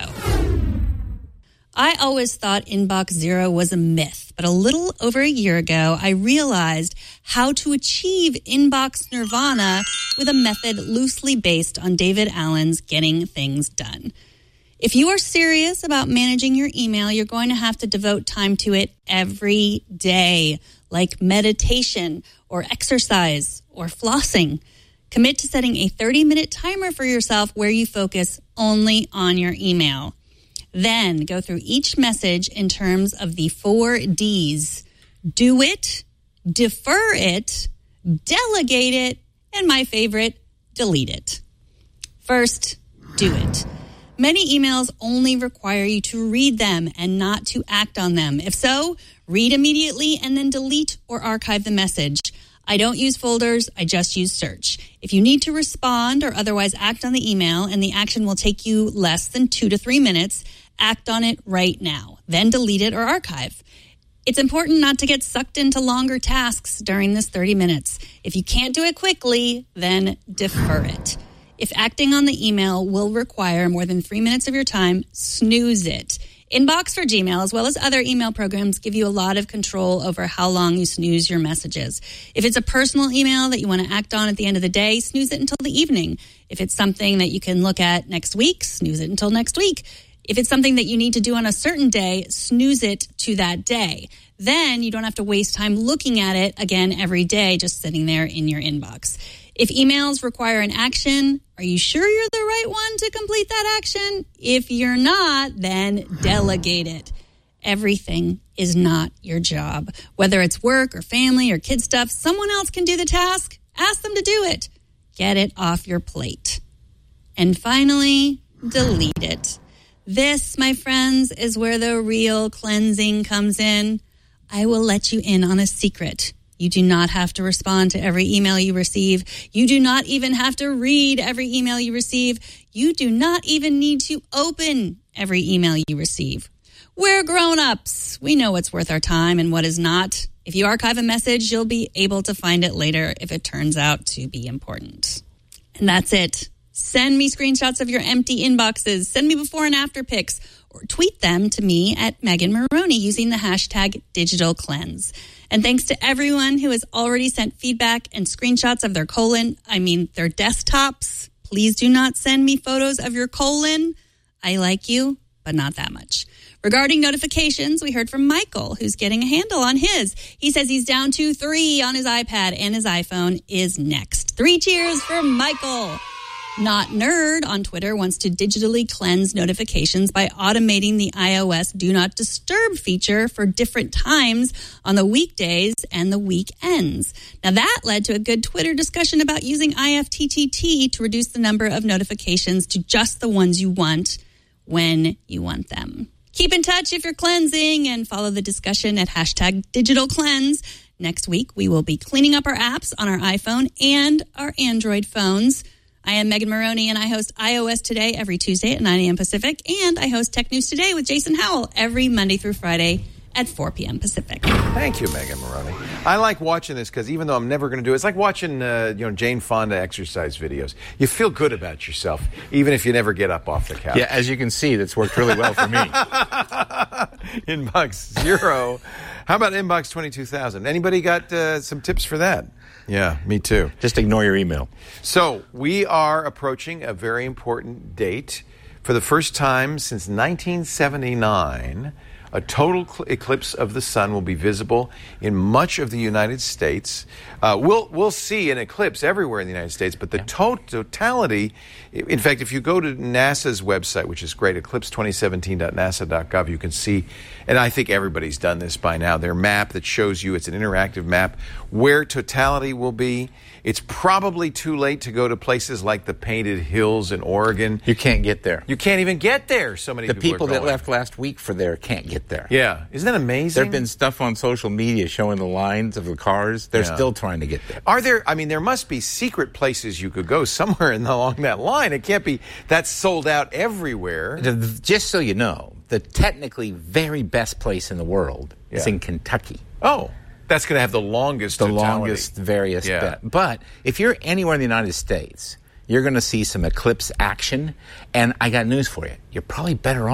I always thought Inbox Zero was a myth, but a little over a year ago, I realized How to Achieve Inbox Nirvana with a method loosely based on David Allen's Getting Things Done. If you are serious about managing your email, you're going to have to devote time to it every day, like meditation or exercise or flossing. Commit to setting a thirty-minute timer for yourself where you focus only on your email. Then go through each message in terms of the four D's. Do it, defer it, delegate it, and my favorite, delete it. First, do it. Many emails only require you to read them and not to act on them. If so, read immediately and then delete or archive the message. I don't use folders, I just use search. If you need to respond or otherwise act on the email and the action will take you less than two to three minutes, act on it right now. Then delete it or archive. It's important not to get sucked into longer tasks during this thirty minutes. If you can't do it quickly, then defer it. If acting on the email will require more than three minutes of your time, snooze it. Inbox for Gmail, as well as other email programs, give you a lot of control over how long you snooze your messages. If it's a personal email that you want to act on at the end of the day, snooze it until the evening. If it's something that you can look at next week, snooze it until next week. If it's something that you need to do on a certain day, snooze it to that day. Then you don't have to waste time looking at it again every day, just sitting there in your inbox. If emails require an action, are you sure you're the right one to complete that action? If you're not, then delegate it. Everything is not your job. Whether it's work or family or kid stuff, someone else can do the task. Ask them to do it. Get it off your plate. And finally, delete it. This, my friends, is where the real cleansing comes in. I will let you in on a secret. You do not have to respond to every email you receive. You do not even have to read every email you receive. You do not even need to open every email you receive. We're grown-ups. We know what's worth our time and what is not. If you archive a message, you'll be able to find it later if it turns out to be important. And that's it. Send me screenshots of your empty inboxes. Send me before and after pics, or tweet them to me at Megan Maroney using the hashtag Digital Cleanse. And thanks to everyone who has already sent feedback and screenshots of their colon, I mean their desktops. Please do not send me photos of your colon. I like you, but not that much. Regarding notifications, we heard from Michael, who's getting a handle on his. He says he's down to three on his iPad, and his iPhone is next. Three cheers for Michael. Not Nerd on Twitter wants to digitally cleanse notifications by automating the iOS Do Not Disturb feature for different times on the weekdays and the weekends. Now, that led to a good Twitter discussion about using I F T T T to reduce the number of notifications to just the ones you want when you want them. Keep in touch if you're cleansing and follow the discussion at hashtag Digital Cleanse. Next week, we will be cleaning up our apps on our iPhone and our Android phones. I am Megan Maroney, and I host iOS Today every Tuesday at nine a.m. Pacific, and I host Tech News Today with Jason Howell every Monday through Friday at four p.m. Pacific. Thank you, Megan Maroney. I like watching this because even though I'm never going to do it, it's like watching uh, you know Jane Fonda exercise videos. You feel good about yourself, even if you never get up off the couch. Yeah, as you can see, that's worked really well for me. Inbox zero. How about Inbox twenty-two thousand? Anybody got uh, some tips for that? Yeah, me too. Just ignore your email. So we are approaching a very important date. For the first time since nineteen seventy-nine, a total cl- eclipse of the sun will be visible in much of the United States. Uh, we'll we'll see an eclipse everywhere in the United States, but the yeah. to- totality, in fact, if you go to NASA's website, which is great, eclipse twenty seventeen dot nasa dot gov, you can see, and I think everybody's done this by now, their map that shows you, it's an interactive map, where totality will be. It's probably too late to go to places like the Painted Hills in Oregon. You can't get there. You can't even get there. So many the people, people are going. that left last week for there can't get there. Yeah. Isn't that amazing? There have been stuff on social media showing the lines of the cars. They're yeah. still trying to get there. Are there, I mean, there must be secret places you could go somewhere in the, along that line. It can't be, that's sold out everywhere. Just so you know, the technically very best place in the world yeah. is in Kentucky. Oh. That's going to have the longest The totality. longest various yeah. bet. But if you're anywhere in the United States, you're going to see some eclipse action. And I got news for you. You're probably better off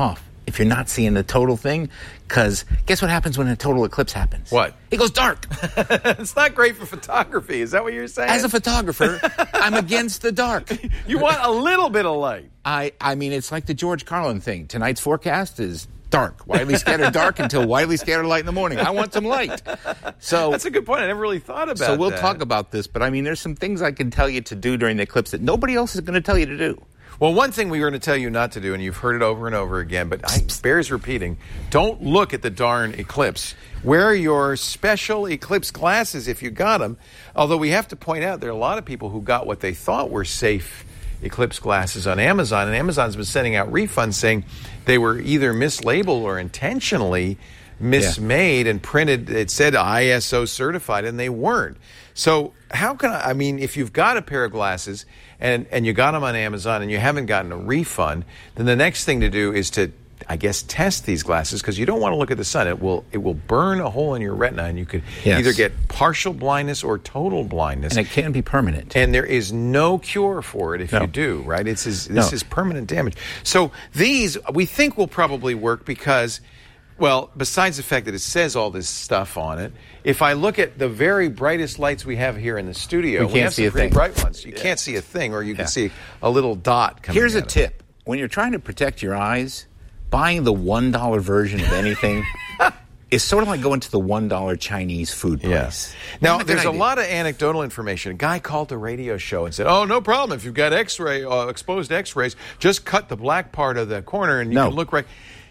if you're not seeing the total thing, because guess what happens when a total eclipse happens? What? It goes dark. It's not great for photography. Is that what you're saying? As a photographer, I'm against the dark. You want a little bit of light. I, I mean, it's like the George Carlin thing. Tonight's forecast is dark, widely scattered dark until widely scattered light in the morning. I want some light. So that's a good point. I never really thought about that. So we'll that. talk about this, but I mean, there's some things I can tell you to do during the eclipse that nobody else is going to tell you to do. Well, one thing we were going to tell you not to do, and you've heard it over and over again, but it bears repeating, don't look at the darn eclipse. Wear your special eclipse glasses if you got them. Although we have to point out there are a lot of people who got what they thought were safe eclipse glasses on Amazon, and Amazon's been sending out refunds saying they were either mislabeled or intentionally mismade yeah. and printed. It said I S O certified, and they weren't. So how can I, I mean, if you've got a pair of glasses and, and you got them on Amazon and you haven't gotten a refund, then the next thing to do is to, I guess, test these glasses, because you don't want to look at the sun. It will it will burn a hole in your retina, and you could yes. either get partial blindness or total blindness. And it can be permanent. And there is no cure for it if no. you do, right? It's is, no. This is permanent damage. So these, we think, will probably work because, well, besides the fact that it says all this stuff on it, if I look at the very brightest lights we have here in the studio, we, can't we have see some a pretty thing. bright ones. You yeah. can't see a thing, or you can yeah. see a little dot coming Here's a out of tip. it. When you're trying to protect your eyes, buying the one dollar version of anything is sort of like going to the one dollar Chinese food place. Yeah. Now, a there's a idea. lot of anecdotal information. A guy called the radio show and said, oh, no problem. If you've got X-ray, uh, exposed X-rays, just cut the black part of the corner and you no. can look right.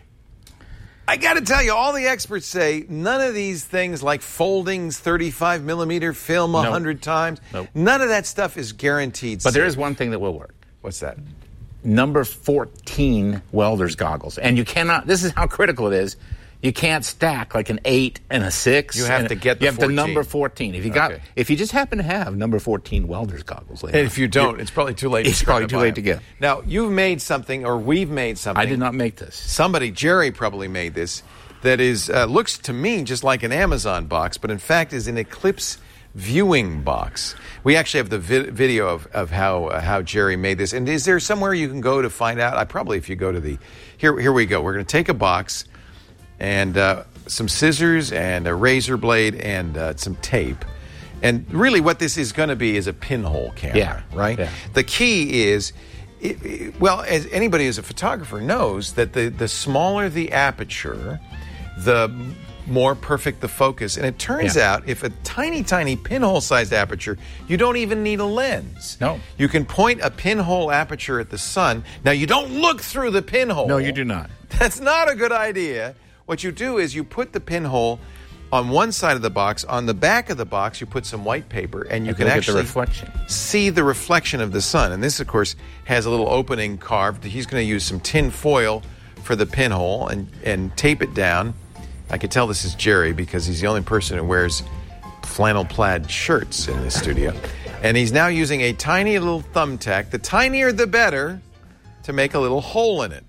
I got to tell you, all the experts say none of these things like foldings, thirty-five millimeter film a nope. hundred times, nope. none of that stuff is guaranteed But safe. there is one thing that will work. What's that? Number fourteen welder's goggles. And you cannot, this is how critical it is, you can't stack like an eight and a six. You have and to get the You have fourteen. the number fourteen. If you got, Okay. if you just happen to have number fourteen welder's goggles later. And if you don't, it's probably too late. It's to try probably to too buy late them. to get. Now, you've made something, or we've made something. I did not make this. Somebody, Jerry probably made this, that is uh, looks to me just like an Amazon box, but in fact is an eclipse viewing box. We actually have the vi- video of, of how uh, how Jerry made this. And is there somewhere you can go to find out? I probably, if you go to the, here here we go. We're going to take a box and uh, some scissors and a razor blade and uh, some tape. And really what this is going to be is a pinhole camera, Yeah. right? Yeah. The key is, it, it, well, as anybody who's a photographer knows, that the, the smaller the aperture, the more perfect the focus. And it turns Yeah. out if a tiny, tiny pinhole-sized aperture, you don't even need a lens. No. You can point a pinhole aperture at the sun. Now, you don't look through the pinhole. No, you do not. That's not a good idea. What you do is you put the pinhole on one side of the box. On the back of the box, you put some white paper, and you You can look at the actually reflection. see the reflection of the sun. And this, of course, has a little opening carved. He's going to use some tin foil for the pinhole and, and tape it down. I could tell this is Jerry because he's the only person who wears flannel plaid shirts in the studio. And he's now using a tiny little thumbtack, the tinier the better, to make a little hole in it.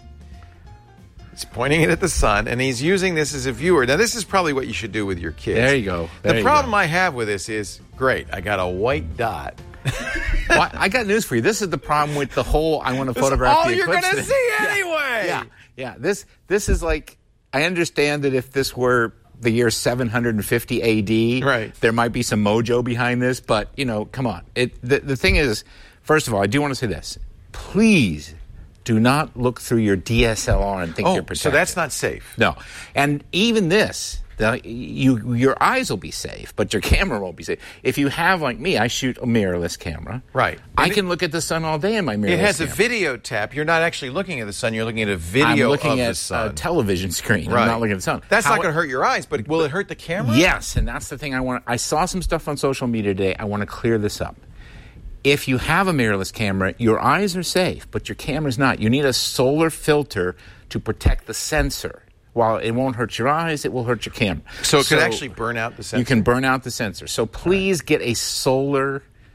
He's pointing it at the sun, and he's using this as a viewer. Now, this is probably what you should do with your kids. There you go. There the you problem go. I have with this is, great, I got a white dot. Well, I got news for you. This is the problem with the whole I want to That's photograph all the you're eclipse gonna thing. see Yeah. anyway. Yeah, yeah. This this is like, I understand that if this were the year seven hundred fifty A D, right, there might be some mojo behind this, but, you know, come on. It the, the thing is, first of all, I do want to say this. Please do not look through your D S L R and think oh, you're protected. so that's not safe. No. And even this, the, you your eyes will be safe, but your camera won't be safe. If you have, like me, I shoot a mirrorless camera. Right. I And can it, look at the sun all day in my mirrorless It has camera. a video tap. You're not actually looking at the sun. You're looking at a I'm video looking of at the sun. a television screen. Right. I'm not looking at the sun. That's How not going to hurt your eyes, but will it hurt the camera? Yes, and that's the thing I want. I saw some stuff on social media today. I want to clear this up. If you have a mirrorless camera, your eyes are safe, but your camera's not. You need a solar filter to protect the sensor. While it won't hurt your eyes, it will hurt your camera. So it could actually burn out the sensor? You can burn out the sensor. So please get a solar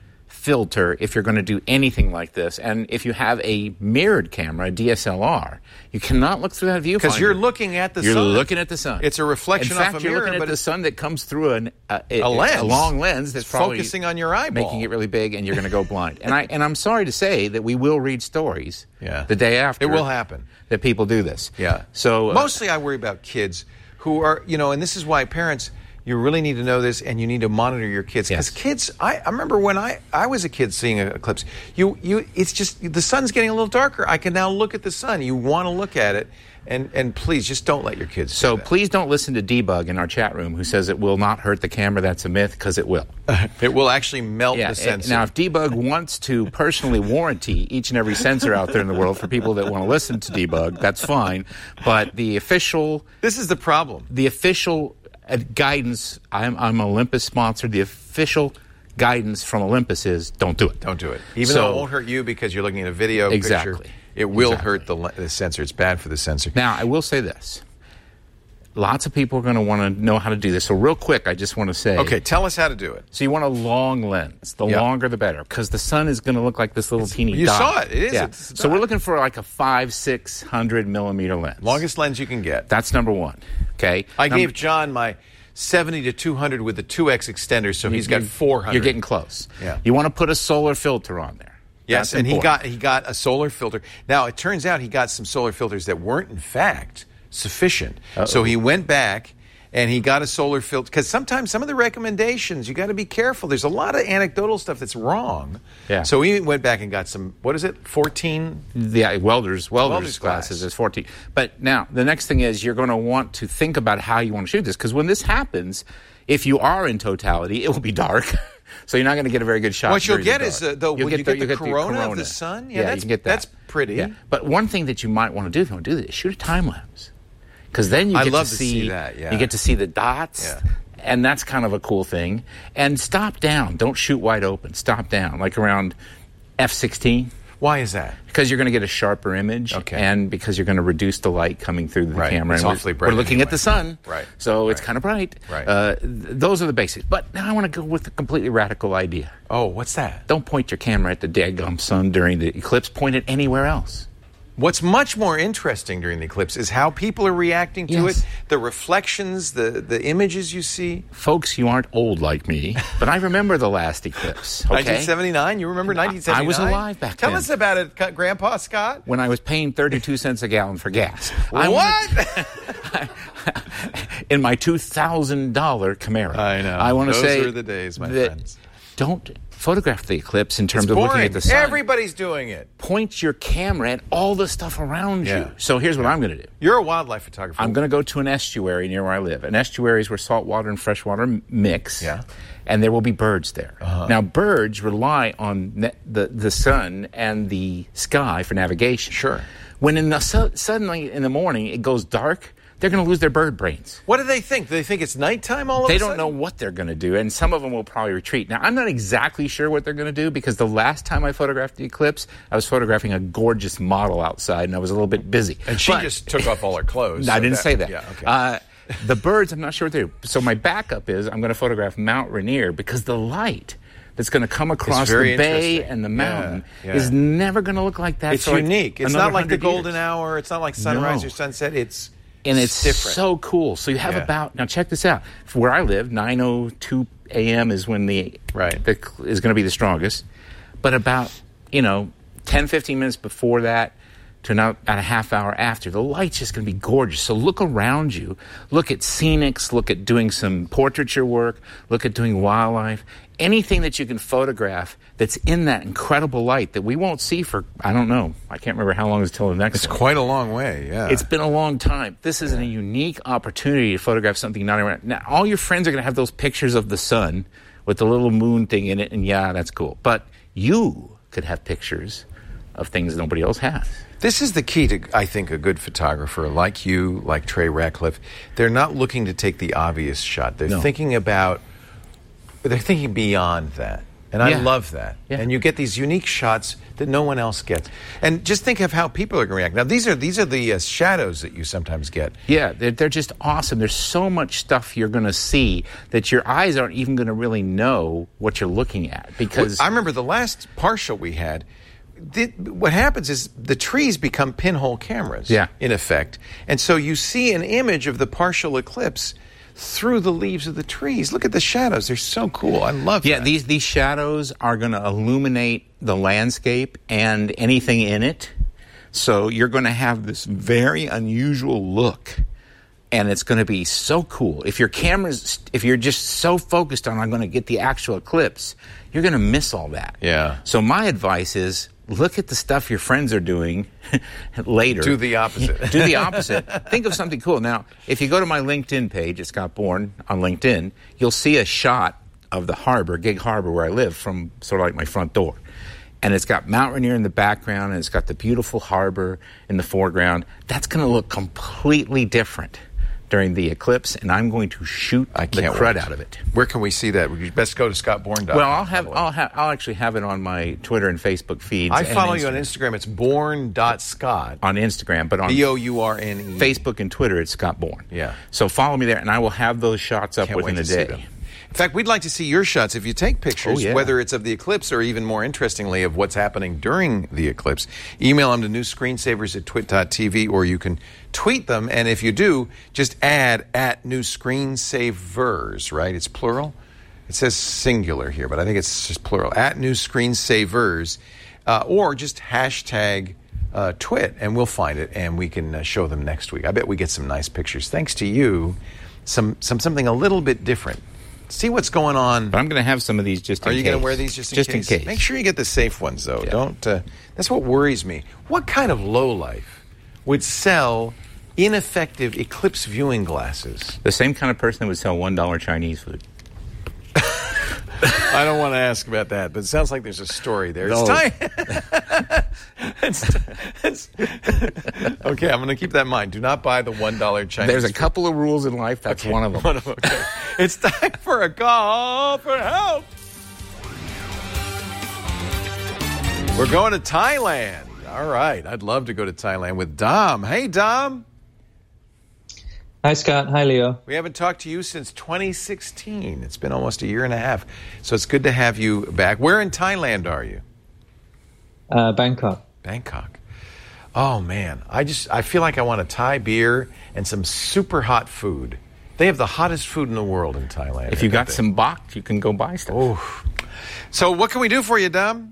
filter if you're going to do anything like this. And if you have a mirrored camera, a D S L R, you cannot look through that viewfinder. Because you're looking at the you're sun. You're looking at the sun. It's a reflection In fact, off a you're mirror, looking at but the sun that comes through an, uh, a, a lens. A long lens that's probably focusing on your eyeball. making it really big, and you're going to go blind. and, I, and I'm sorry to say that we will read stories yeah. the day after. It will happen. That people do this. Yeah. So uh, Mostly I worry about kids who are, you know, and this is why parents, you really need to know this, and you need to monitor your kids. Because yes. kids, I, I remember when I, I was a kid seeing a eclipse, you, you, it's just, the sun's getting a little darker. I can now look at the sun. You want to look at it, and, and please, just don't let your kids do So that. please don't listen to Debug in our chat room who says it will not hurt the camera. That's a myth, because it will. It will actually melt yeah, the sensor. It, now, if Debug wants to personally warranty each and every sensor out there in the world for people that want to listen to Debug, that's fine. But the official... This is the problem. The official uh, guidance, I'm, I'm Olympus sponsored, the official guidance from Olympus is don't do it. Don't do it. Even so, though it won't hurt you because you're looking at a video exactly. picture. It will exactly. hurt the, the sensor. It's bad for the sensor. Now, I will say this. Lots of people are going to want to know how to do this. So real quick, I just want to say... Okay, tell us how to do it. So you want a long lens. The yeah. longer, the better. Because the sun is going to look like this little it's, teeny you dot. You saw it. It is. Yeah. It's a so dot. we're looking for like a five, six hundred millimeter lens. Longest lens you can get. That's number one. Okay? I number, gave John my seventy to two hundred with the two X extender, so he's got four hundred. You're getting close. Yeah. You want to put a solar filter on there. Yes, That's and important. he got he got a solar filter. Now, it turns out he got some solar filters that weren't, in fact, sufficient. Uh-oh. So he went back and he got a solar filter. Because sometimes some of the recommendations, you got to be careful. There's a lot of anecdotal stuff that's wrong. Yeah. So he went back and got some, what is it, fourteen? Yeah, welders, welders, welders glasses glass. is fourteen. But now, the next thing is you're going to want to think about how you want to shoot this. Because when this happens, if you are in totality, it will be dark. So you're not going to get a very good shot. What you'll during get the is, uh, the, You'll you get get the, the, you corona, get the corona of the sun? Yeah, yeah that's, you can get that. That's pretty. Yeah. But one thing that you might want to do if you want to do this is shoot a time lapse. Because then you I get love to to see, see that, yeah. you get to see the dots. Yeah. And that's kind of a cool thing. And stop down. Don't shoot wide open. Stop down, like around F sixteen. Why is that? Because you're going to get a sharper image, okay. and because you're going to reduce the light coming through the right. camera. It's and awfully we're, bright we're looking anyway. at the sun, right? So right. it's kind of bright. Right. Uh, th- those are the basics. But now I want to go with a completely radical idea. Oh, what's that? Don't point your camera at the daggum sun during the eclipse. Point it anywhere else. What's much more interesting during the eclipse is how people are reacting to Yes. it, the reflections, the, the images you see. Folks, you aren't old like me, but I remember the last eclipse. Okay? nineteen seventy-nine? You remember nineteen seventy-nine? I was alive back Tell then. us about it, Grandpa Scott. When I was paying thirty-two cents a gallon for gas. I What? in my two thousand dollars Camaro. I know. I want to Those say were the days, my that friends. Don't photograph the eclipse in terms It's of boring. looking at the sun. Everybody's doing it. Point your camera at all the stuff around Yeah. you. So here's what I'm going to do. You're a wildlife photographer. I'm going to go to an estuary near where I live. An estuary is where saltwater and freshwater m- mix. Yeah. And there will be birds there. Uh-huh. Now, birds rely on ne- the, the sun and the sky for navigation. Sure. When in the su- suddenly in the morning it goes dark, they're going to lose their bird brains. What do they think? Do they think it's nighttime all of They a don't sudden? know what they're going to do, and some of them will probably retreat. Now, I'm not exactly sure what they're going to do because the last time I photographed the eclipse, I was photographing a gorgeous model outside, and I was a little bit busy. And she But- just took off all her clothes. No, I so didn't say that. Yeah, okay. Uh, the birds, I'm not sure what they do. So my backup is I'm going to photograph Mount Rainier because the light that's going to come across very the bay interesting. and the Yeah, mountain yeah. is never going to look like that. it's for like unique. It's another not like the hundred golden years. hour. It's not like sunrise No. or sunset. It's And it's different. so cool. So you have Yeah. about, now check this out. For where I live, nine oh two a.m. is when the, Right. the is going to be the strongest. But about, you know, ten, fifteen minutes before that to now about a half hour after, the light's just going to be gorgeous. So look around you. Look at scenics. Look at doing some portraiture work. Look at doing wildlife. Anything that you can photograph that's in that incredible light that we won't see for, I don't know, I can't remember how long it's till the next It's one. quite a long way, yeah. It's been a long time. This is a unique opportunity to photograph something not around. Now, all your friends are going to have those pictures of the sun with the little moon thing in it, and yeah, that's cool. But you could have pictures of things nobody else has. This is the key to, I think, a good photographer like you, like Trey Ratcliffe. They're not looking to take the obvious shot. They're No. thinking about, they're thinking beyond that. And I Yeah. love that. Yeah. And you get these unique shots that no one else gets. And just think of how people are going to react. Now, these are these are the uh, shadows that you sometimes get. Yeah, they're, they're just awesome. There's so much stuff you're going to see that your eyes aren't even going to really know what you're looking at. Because I remember the last partial we had, the, what happens is the trees become pinhole cameras, Yeah. in effect. And so you see an image of the partial eclipse through the leaves of the trees. Look at the shadows. They're so cool. I love Yeah, that. these these shadows are going to illuminate the landscape and anything in it. So you're going to have this very unusual look, and it's going to be so cool. If your camera's, if you're just so focused on, I'm going to get the actual eclipse, you're going to miss all that. Yeah. So my advice is, look at the stuff your friends are doing later. Do the opposite. Do the opposite. Think of something cool. Now, if you go to my LinkedIn page, it's Scott Bourne on LinkedIn, you'll see a shot of the harbor, Gig Harbor, where I live, from sort of like my front door. And it's got Mount Rainier in the background, and it's got the beautiful harbor in the foreground. That's going to look completely different during the eclipse, and I'm going to shoot I the can't crud wait. out of it. Where can we see that? We best go to scott bourne dot com. Well, I'll have, I'll have, I'll actually have it on my Twitter and Facebook feeds. I and follow you on Instagram. Instagram. It's bourne dot scott. On Instagram, but on B O U R N E. Facebook and Twitter, it's Scott Bourne. Yeah. So follow me there, and I will have those shots up Can't within wait a to see day. them. In fact, we'd like to see your shots. If you take pictures, Oh, yeah. whether it's of the eclipse or even more interestingly of what's happening during the eclipse, email them to new screensavers at twit dot t v, or you can tweet them. And if you do, just add at new screensavers, right? It's plural. It says singular here, but I think it's just plural. At new screensavers, uh, or just hashtag uh, twit, and we'll find it, and we can uh, show them next week. I bet we get some nice pictures. Thanks to you, some, some something a little bit different. See what's going on. But I'm going to have some of these just in Are case. you going to wear these just in just case? in case. Make sure you get the safe ones, though. Yeah. Don't. Uh, that's what worries me. What kind of lowlife would sell ineffective eclipse viewing glasses? The same kind of person that would sell one dollar Chinese food. I don't want to ask about that, but it sounds like there's a story there. No. It's time. it's, it's, okay, I'm going to keep that in mind. Do not buy the one dollar Chinese There's a food. couple of rules in life. That's Okay, one of them. One of them. Okay. It's time for a call for help. We're going to Thailand. All right. I'd love to go to Thailand with Dom. Hey, Dom. Hi, Scott. Hi, Leo. We haven't talked to you since twenty sixteen. It's been almost a year and a half. So it's good to have you back. Where in Thailand are you? Uh, Bangkok. Bangkok. Oh, man. I just, I feel like I want a Thai beer and some super hot food. They have the hottest food in the world in Thailand. If you got don't they? some bok, you can go buy stuff. Oh. So what can we do for you, Dom?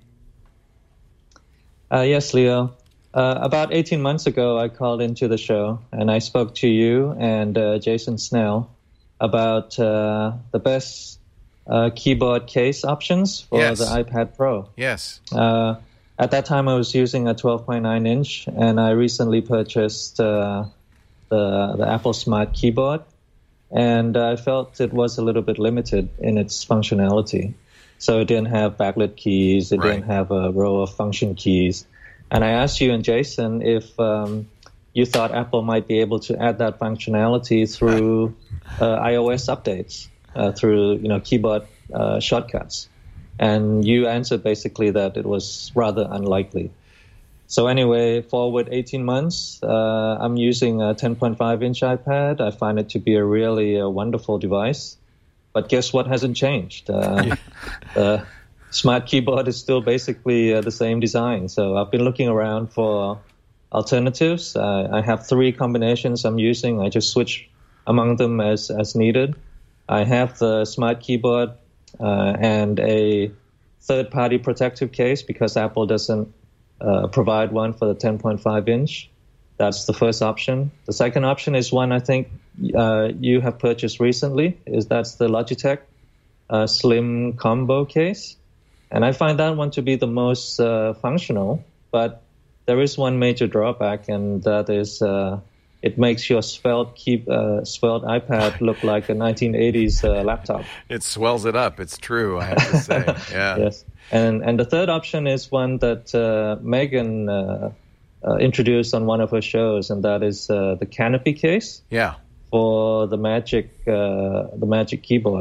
Uh, yes, Leo. Uh, about eighteen months ago, I called into the show and I spoke to you and uh, Jason Snell about uh, the best uh, keyboard case options for Yes. the iPad Pro. Yes. Uh, at that time, I was using a twelve point nine inch, and I recently purchased uh, the the Apple Smart Keyboard, and I felt it was a little bit limited in its functionality. So it didn't have backlit keys, it Right. didn't have a row of function keys. And I asked you and Jason if um, you thought Apple might be able to add that functionality through uh, iOS updates, uh, through you know keyboard uh, shortcuts. And you answered basically that it was rather unlikely. So anyway, forward eighteen months, uh, I'm using a ten point five inch iPad. I find it to be a really uh, wonderful device. But guess what hasn't changed? Uh, the Smart Keyboard is still basically uh, the same design. So I've been looking around for alternatives. Uh, I have three combinations I'm using. I just switch among them as, as needed. I have the Smart Keyboard uh, and a third-party protective case because Apple doesn't uh, provide one for the ten point five inch. That's the first option. The second option is one I think uh, you have purchased recently. Is that's the Logitech uh, Slim Combo case. And I find that one to be the most uh, functional, but there is one major drawback, and that is uh, it makes your svelte, keep, uh, svelte iPad look like a nineteen eighties uh, laptop. It swells it up. It's true, I have to say. Yeah. Yes. And and the third option is one that uh, Megan uh, uh, introduced on one of her shows, and that is uh, the Canopy case Yeah. for the Magic uh, the Magic Keyboard.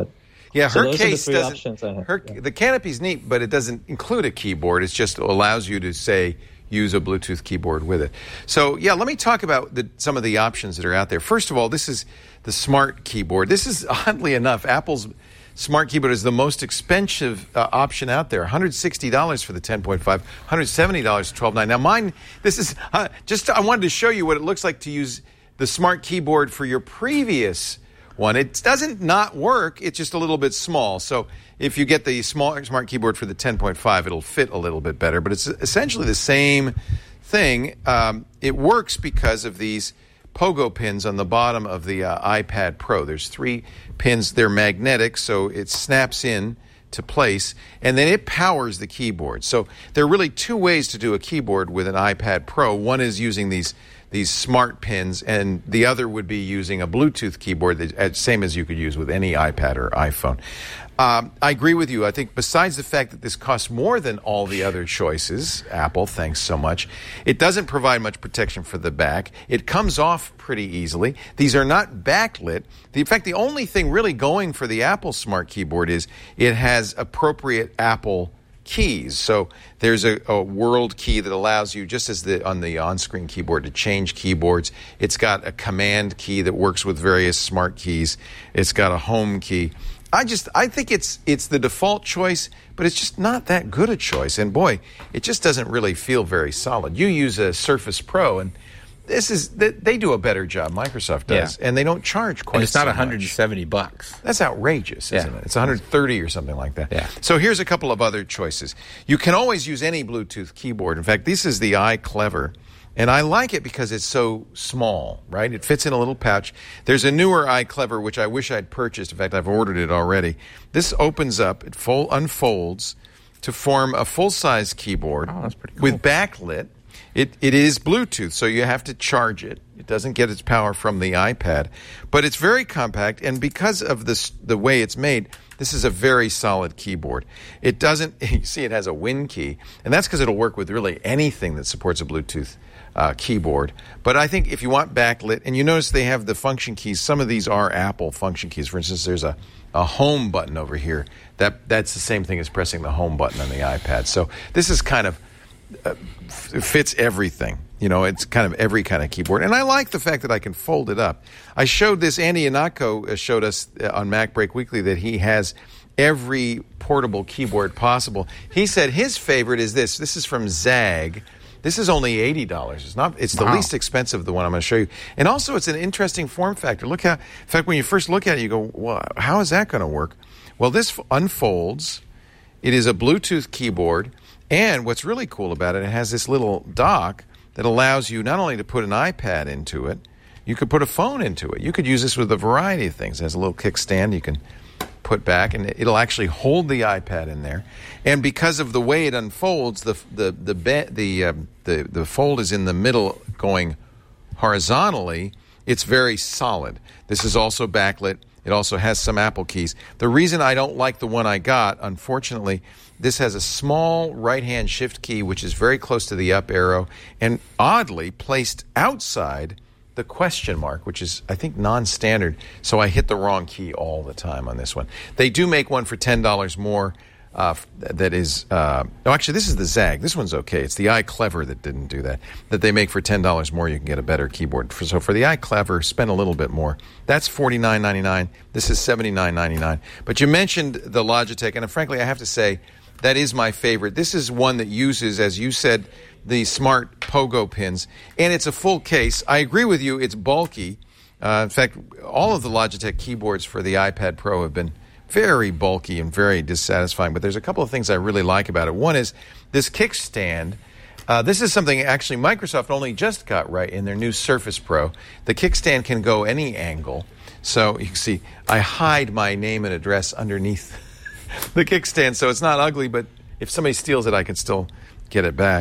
Yeah, So her those are the case three doesn't. options I have. Her, Yeah. The Canopy's neat, but it doesn't include a keyboard. It just allows you to say use a Bluetooth keyboard with it. So yeah, let me talk about the, some of the options that are out there. First of all, this is the Smart Keyboard. This is oddly enough Apple's Smart Keyboard is the most expensive uh, option out there. one hundred sixty dollars for the ten point five, one hundred seventy dollars for twelve point nine. Now mine, this is uh, just I wanted to show you what it looks like to use the Smart Keyboard for your previous one. It doesn't not work. It's just a little bit small. So if you get the small Smart Keyboard for the ten point five, it'll fit a little bit better. But it's essentially the same thing. Um, it works because of these pogo pins on the bottom of the uh, iPad Pro. There's three pins. They're magnetic, so it snaps in to place, and then it powers the keyboard. So there are really two ways to do a keyboard with an iPad Pro. One is using these these smart pins, and the other would be using a Bluetooth keyboard, that, same as you could use with any iPad or iPhone. Um, I agree with you. I think besides the fact that this costs more than all the other choices, Apple, thanks so much, it doesn't provide much protection for the back. It comes off pretty easily. These are not backlit. The, in fact, the only thing really going for the Apple Smart Keyboard is it has appropriate Apple keys. So there's a, a world key that allows you, just as the on the on-screen keyboard, to change keyboards. It's got a command key that works with various smart keys. It's got a home key. I just I think it's it's the default choice, but it's just not that good a choice. And boy, it just doesn't really feel very solid. You use a Surface Pro, and this is they do a better job. Microsoft does, Yeah. and they don't charge quite. And it's not so one hundred seventy much. bucks. That's outrageous, isn't Yeah. it? It's one hundred thirty or something like that. Yeah. So here's a couple of other choices. You can always use any Bluetooth keyboard. In fact, this is the iClever, and I like it because it's so small, right? It fits in a little pouch. There's a newer iClever, which I wish I'd purchased. In fact, I've ordered it already. This opens up, it fold, unfolds to form a full-size keyboard Oh, that's pretty cool. with backlit. It It is Bluetooth, so you have to charge it. It doesn't get its power from the iPad, but it's very compact, and because of this, the way it's made, this is a very solid keyboard. It doesn't, you see it has a Win key, and that's because it'll work with really anything that supports a Bluetooth uh, keyboard. But I think if you want backlit, and you notice they have the function keys, some of these are Apple function keys. For instance, there's a, a home button over here. That That's the same thing as pressing the home button on the iPad. So this is kind of, uh, f- fits everything. You know, it's kind of every kind of keyboard. And I like the fact that I can fold it up. I showed this, Andy Ihnatko showed us on Mac Break Weekly that he has every portable keyboard possible. He said his favorite is this. This is from Zag. This is only eighty dollars. It's not. It's the Wow. least expensive, the one I'm going to show you. And also, it's an interesting form factor. Look how, in fact, when you first look at it, you go, well, how is that going to work? Well, this unfolds. It is a Bluetooth keyboard. And what's really cool about it, it has this little dock that allows you not only to put an iPad into it, you could put a phone into it. You could use this with a variety of things. It has a little kickstand you can put back, and it'll actually hold the iPad in there. And because of the way it unfolds, the the the be, the, uh, the the fold is in the middle, going horizontally. It's very solid. This is also backlit. It also has some Apple keys. The reason I don't like the one I got, unfortunately, this has a small right-hand shift key, which is very close to the up arrow, and oddly placed outside the question mark, which is, I think, non-standard. So I hit the wrong key all the time on this one. They do make one for ten dollars more. Uh, that is, uh, no, actually, this is the Zag. This one's okay. It's the iClever that didn't do that. That they make for ten dollars more, you can get a better keyboard. For, so for the iClever, spend a little bit more. That's forty-nine ninety-nine. This is seventy-nine ninety-nine. But you mentioned the Logitech, and frankly, I have to say, that is my favorite. This is one that uses, as you said, the smart pogo pins, and it's a full case. I agree with you. It's bulky. Uh, in fact, all of the Logitech keyboards for the iPad Pro have been very bulky and very dissatisfying, but there's a couple of things I really like about it. One is this kickstand. Uh, this is something actually Microsoft only just got right in their new Surface Pro. The kickstand can go any angle. So you can see I hide my name and address underneath the kickstand, so it's not ugly, but if somebody steals it, I can still get it back.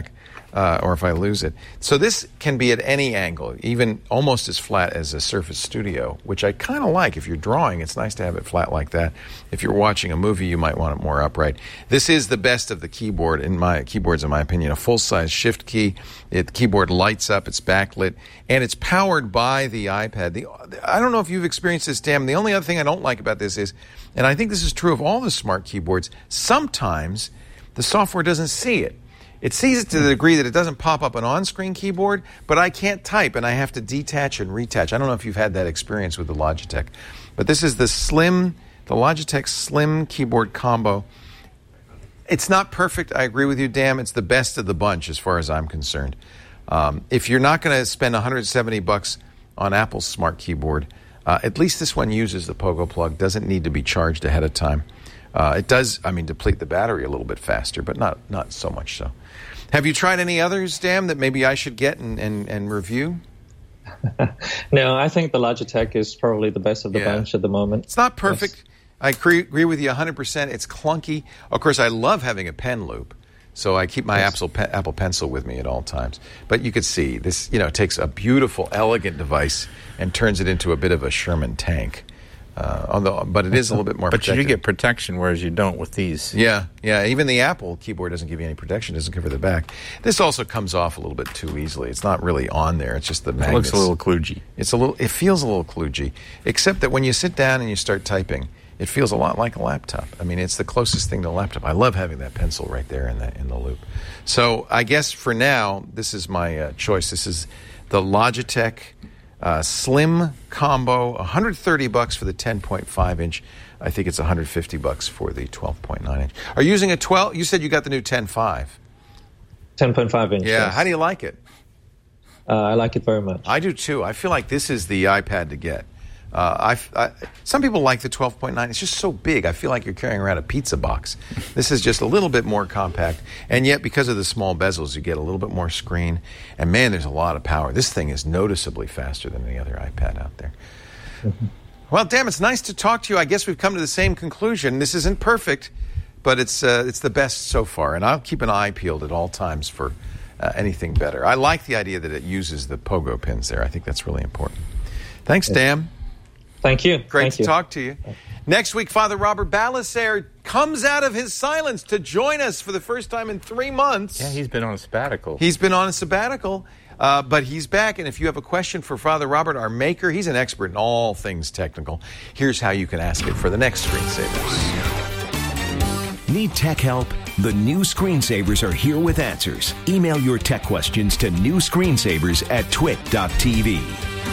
uh, or if I lose it. So this can be at any angle, even almost as flat as a Surface Studio, which I kind of like. If you're drawing, it's nice to have it flat like that. If you're watching a movie, you might want it more upright. This is the best of the keyboard, in my keyboards, in my opinion. A full-size Shift key. It, the keyboard lights up. It's backlit, and it's powered by the iPad. The, I don't know if you've experienced this, Dan. The only other thing I don't like about this is, and I think this is true of all the smart keyboards, sometimes the software doesn't see it. It sees it to the degree that it doesn't pop up an on-screen keyboard, but I can't type, and I have to detach and retach. I don't know if you've had that experience with the Logitech, but this is the Slim, the Logitech Slim keyboard combo. It's not perfect. I agree with you, Dan. It's the best of the bunch as far as I'm concerned. Um, if you're not going to spend one hundred seventy bucks on Apple's smart keyboard, uh, at least this one uses the Pogo plug, doesn't need to be charged ahead of time. Uh, it does, I mean, deplete the battery a little bit faster, but not not so much so. Have you tried any others, Dan, that maybe I should get and, and, and review? No, I think the Logitech is probably the best of the Yeah. bunch at the moment. It's not perfect. Yes. I agree, agree with you one hundred percent. It's clunky. Of course, I love having a pen loop, so I keep my Yes. Apple, pe- Apple Pencil with me at all times. But you could see this, you know, it takes a beautiful, elegant device and turns it into a bit of a Sherman tank. Uh, although, but it is a little bit more But protected. you do get protection, whereas you don't with these. Yeah, yeah. Even the Apple keyboard doesn't give you any protection. Doesn't cover the back. This also comes off a little bit too easily. It's not really on there. It's just the magnets. It looks a little kludgy. It's a little. It feels a little kludgy, except that when you sit down and you start typing, it feels a lot like a laptop. I mean, it's the closest thing to a laptop. I love having that pencil right there in the in the loop. So I guess for now, this is my uh, choice. This is the Logitech Uh, Slim combo, one hundred thirty bucks for the ten point five inch. I think it's one hundred fifty bucks for the twelve point nine inch. Are you using a twelve? You said you got the new ten point five. ten point five inch. Yeah. Yes. How do you like it? Uh, I like it very much. I do too. I feel like this is the iPad to get. Uh, I, I, some people like the twelve point nine. It's just so big. I feel like you're carrying around a pizza box. This is just a little bit more compact. And yet, because of the small bezels, you get a little bit more screen. And man, there's a lot of power. This thing is noticeably faster than any other iPad out there. Mm-hmm. Well, damn, it's nice to talk to you. I guess we've come to the same conclusion. This isn't perfect, but it's uh, it's the best so far. And I'll keep an eye peeled at all times for uh, anything better. I like the idea that it uses the pogo pins there. I think that's really important. Thanks, yes. Dan. Thank you. Great Thank to you. talk to you. Next week, Father Robert Balasaire comes out of his silence to join us for the first time in three months. Yeah, he's been on a sabbatical. He's been on a sabbatical, uh, but he's back. And if you have a question for Father Robert, our maker, he's an expert in all things technical. Here's how you can ask it for the next Screensavers. Need tech help? The new Screensavers are here with answers. Email your tech questions to new screensavers at twit dot t v.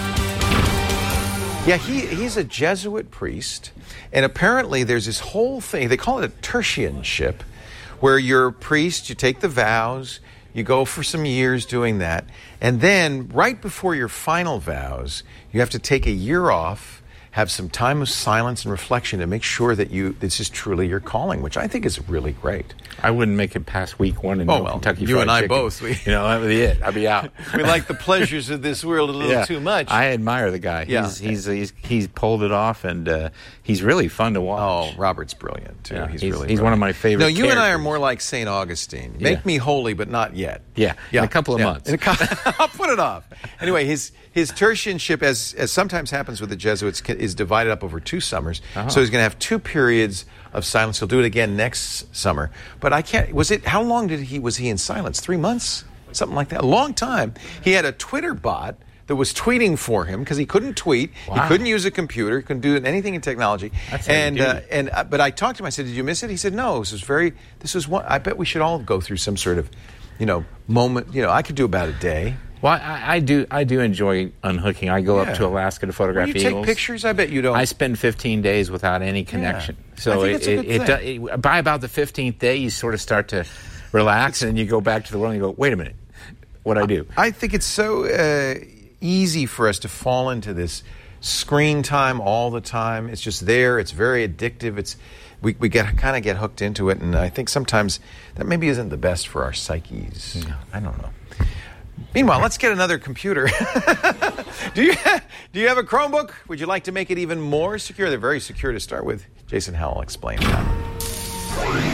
Yeah, he, he's a Jesuit priest, and apparently there's this whole thing, they call it a tertianship, where you're a priest, you take the vows, you go for some years doing that, and then right before your final vows, you have to take a year off, have some time of silence and reflection to make sure that you this is truly your calling, which I think is really great. I wouldn't make it past week one in oh, no well, Kentucky you Fried and I Chicken. both. We, you know, that would be it. I'd be out. We like the pleasures of this world a little yeah. too much. I admire the guy. Yeah. He's, he's, he's, he's pulled it off, and uh, he's really fun to watch. Oh, Robert's brilliant, too. Yeah, he's, he's, really he's brilliant. one of my favorite No, you characters. and I are more like Saint Augustine. Make Yeah. me holy, but not yet. Yeah, yeah. in a couple of yeah. months. In a co- I'll put it off. Anyway, his his tertianship, as as sometimes happens with the Jesuits, ca- is divided up over two summers. Uh-huh. So he's going to have two periods of silence. He'll do it again next summer. But I can't. Was it? How long did he was he in silence? Three months, something like that. A long time. He had a Twitter bot that was tweeting for him because he couldn't tweet. Wow. He couldn't use a computer. Couldn't do anything in technology. That's heavy and uh, duty. and uh, but I talked to him. I said, "Did you miss it?" He said, "No. This was very. This was one. I bet we should all go through some sort of, you know, moment. You know, I could do about a day." Well, I, I do. I do enjoy unhooking. I go Yeah. up to Alaska to photograph When you eagles. take pictures, I bet you don't. I spend fifteen days without any connection. I So think it, it's a good it, it, thing. do- it by about the fifteenth day, you sort of start to relax, and you go back to the world and you go, "Wait a minute, what I do?" I think it's so uh, easy for us to fall into this screen time all the time. It's just there. It's very addictive. It's we we get kind of get hooked into it, and I think sometimes that maybe isn't the best for our psyches. No. I don't know. Meanwhile, let's get another computer. do you do you have a Chromebook? Would you like to make it even more secure? They're very secure to start with. Jason Howell explained that.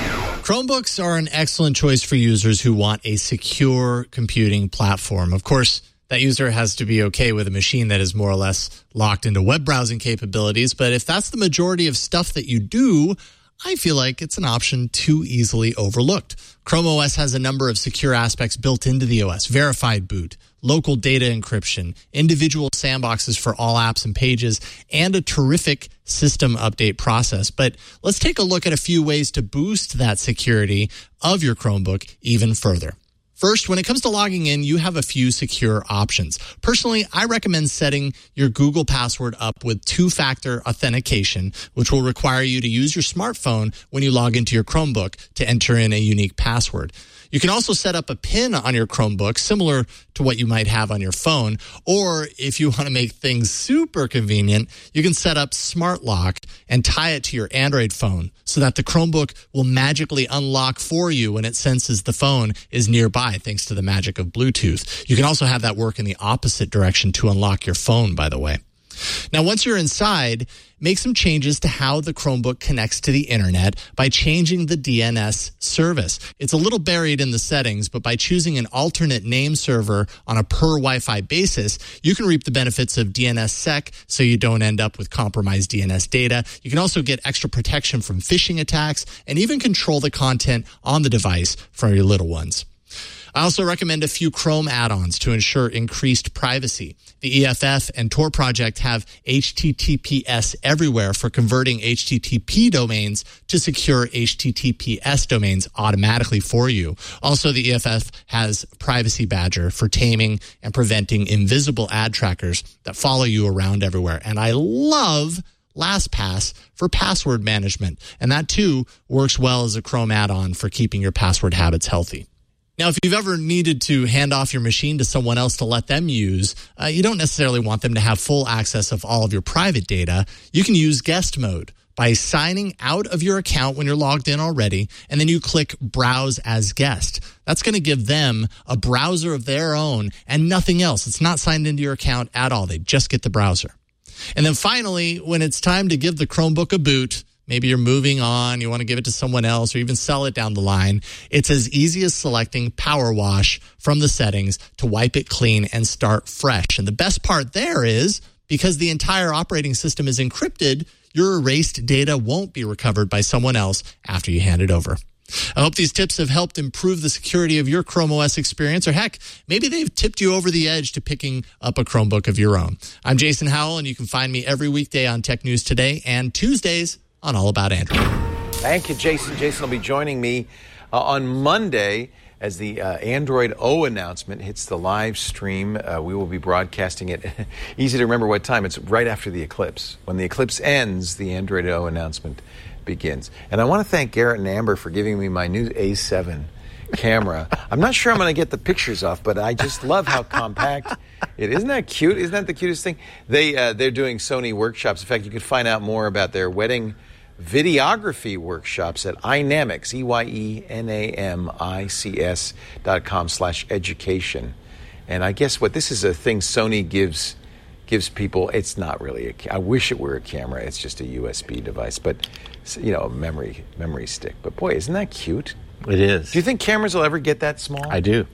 Chromebooks are an excellent choice for users who want a secure computing platform. Of course, that user has to be okay with a machine that is more or less locked into web browsing capabilities. But if that's the majority of stuff that you do, I feel like it's an option too easily overlooked. Chrome O S has a number of secure aspects built into the O S: verified boot, local data encryption, individual sandboxes for all apps and pages, and a terrific system update process. But let's take a look at a few ways to boost that security of your Chromebook even further. First, when it comes to logging in, you have a few secure options. Personally, I recommend setting your Google password up with two-factor authentication, which will require you to use your smartphone when you log into your Chromebook to enter in a unique password. You can also set up a PIN on your Chromebook, similar to what you might have on your phone. Or if you want to make things super convenient, you can set up Smart Lock and tie it to your Android phone so that the Chromebook will magically unlock for you when it senses the phone is nearby, thanks to the magic of Bluetooth. You can also have that work in the opposite direction to unlock your phone, by the way. Now, once you're inside, make some changes to how the Chromebook connects to the internet by changing the D N S service. It's a little buried in the settings, but by choosing an alternate name server on a per Wi-Fi basis, you can reap the benefits of D N S sec so you don't end up with compromised D N S data. You can also get extra protection from phishing attacks and even control the content on the device for your little ones. I also recommend a few Chrome add-ons to ensure increased privacy. The E F F and Tor project have H T T P S everywhere for converting H T T P domains to secure H T T P S domains automatically for you. Also, the E F F has Privacy Badger for taming and preventing invisible ad trackers that follow you around everywhere. And I love LastPass for password management. And that, too, works well as a Chrome add-on for keeping your password habits healthy. Now, if you've ever needed to hand off your machine to someone else to let them use, uh, you don't necessarily want them to have full access of all of your private data. You can use guest mode by signing out of your account when you're logged in already, and then you click Browse as Guest. That's going to give them a browser of their own and nothing else. It's not signed into your account at all. They just get the browser. And then finally, when it's time to give the Chromebook a boot, maybe you're moving on, you want to give it to someone else, or even sell it down the line, it's as easy as selecting Power Wash from the settings to wipe it clean and start fresh. And the best part there is, because the entire operating system is encrypted, your erased data won't be recovered by someone else after you hand it over. I hope these tips have helped improve the security of your Chrome O S experience, or heck, maybe they've tipped you over the edge to picking up a Chromebook of your own. I'm Jason Howell, and you can find me every weekday on Tech News Today and Tuesdays on All About Android. Thank you, Jason. Jason will be joining me uh, on Monday as the uh, Android O announcement hits the live stream. Uh, we will be broadcasting it. Easy to remember what time. It's right after the eclipse. When the eclipse ends, the Android O announcement begins. And I want to thank Garrett and Amber for giving me my new A seven camera. I'm not sure I'm going to get the pictures off, but I just love how compact it is. Isn't that cute? Isn't that the cutest thing? They, uh, they're doing Sony workshops. In fact, you can find out more about their wedding videography workshops at Eyenamics, E Y E N A M I C S dot com slash education. And I guess what this is a thing Sony gives gives people. It's not really a, I wish it were a camera. It's just a U S B device, but you know, a memory memory stick. But boy, isn't that cute? It is. Do you think cameras will ever get that small? I do.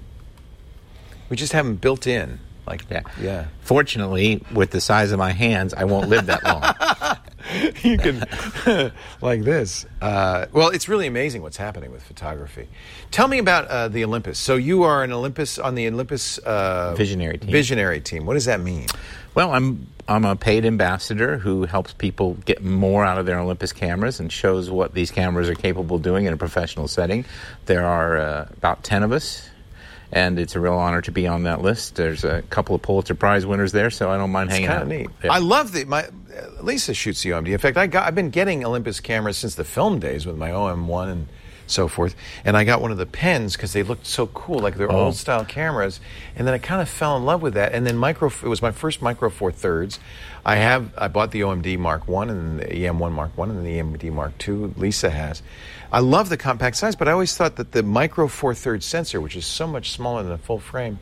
We just have them built in. Like yeah. yeah. Fortunately, with the size of my hands, I won't live that long. You can, like this. Uh, well, it's really amazing what's happening with photography. Tell me about uh, the Olympus. So you are an Olympus on the Olympus uh, visionary team. Visionary team. What does that mean? Well, I'm I'm a paid ambassador who helps people get more out of their Olympus cameras and shows what these cameras are capable of doing in a professional setting. There are uh, about ten of us, and it's a real honor to be on that list. There's a couple of Pulitzer Prize winners there, so I don't mind it's hanging out. out. Neat. Yeah. I love the my uh, Lisa shoots the O M D. In fact, I got I've been getting Olympus cameras since the film days with my O M one and so forth. And I got one of the pens because they looked so cool, like they're oh. old style cameras. And then I kind of fell in love with that. And then micro, it was my first Micro Four Thirds. I have I bought the O M D Mark One and the E M one Mark One and then the E M D Mark Two. Lisa has. I love the compact size, but I always thought that the Micro Four Thirds sensor, which is so much smaller than a full frame,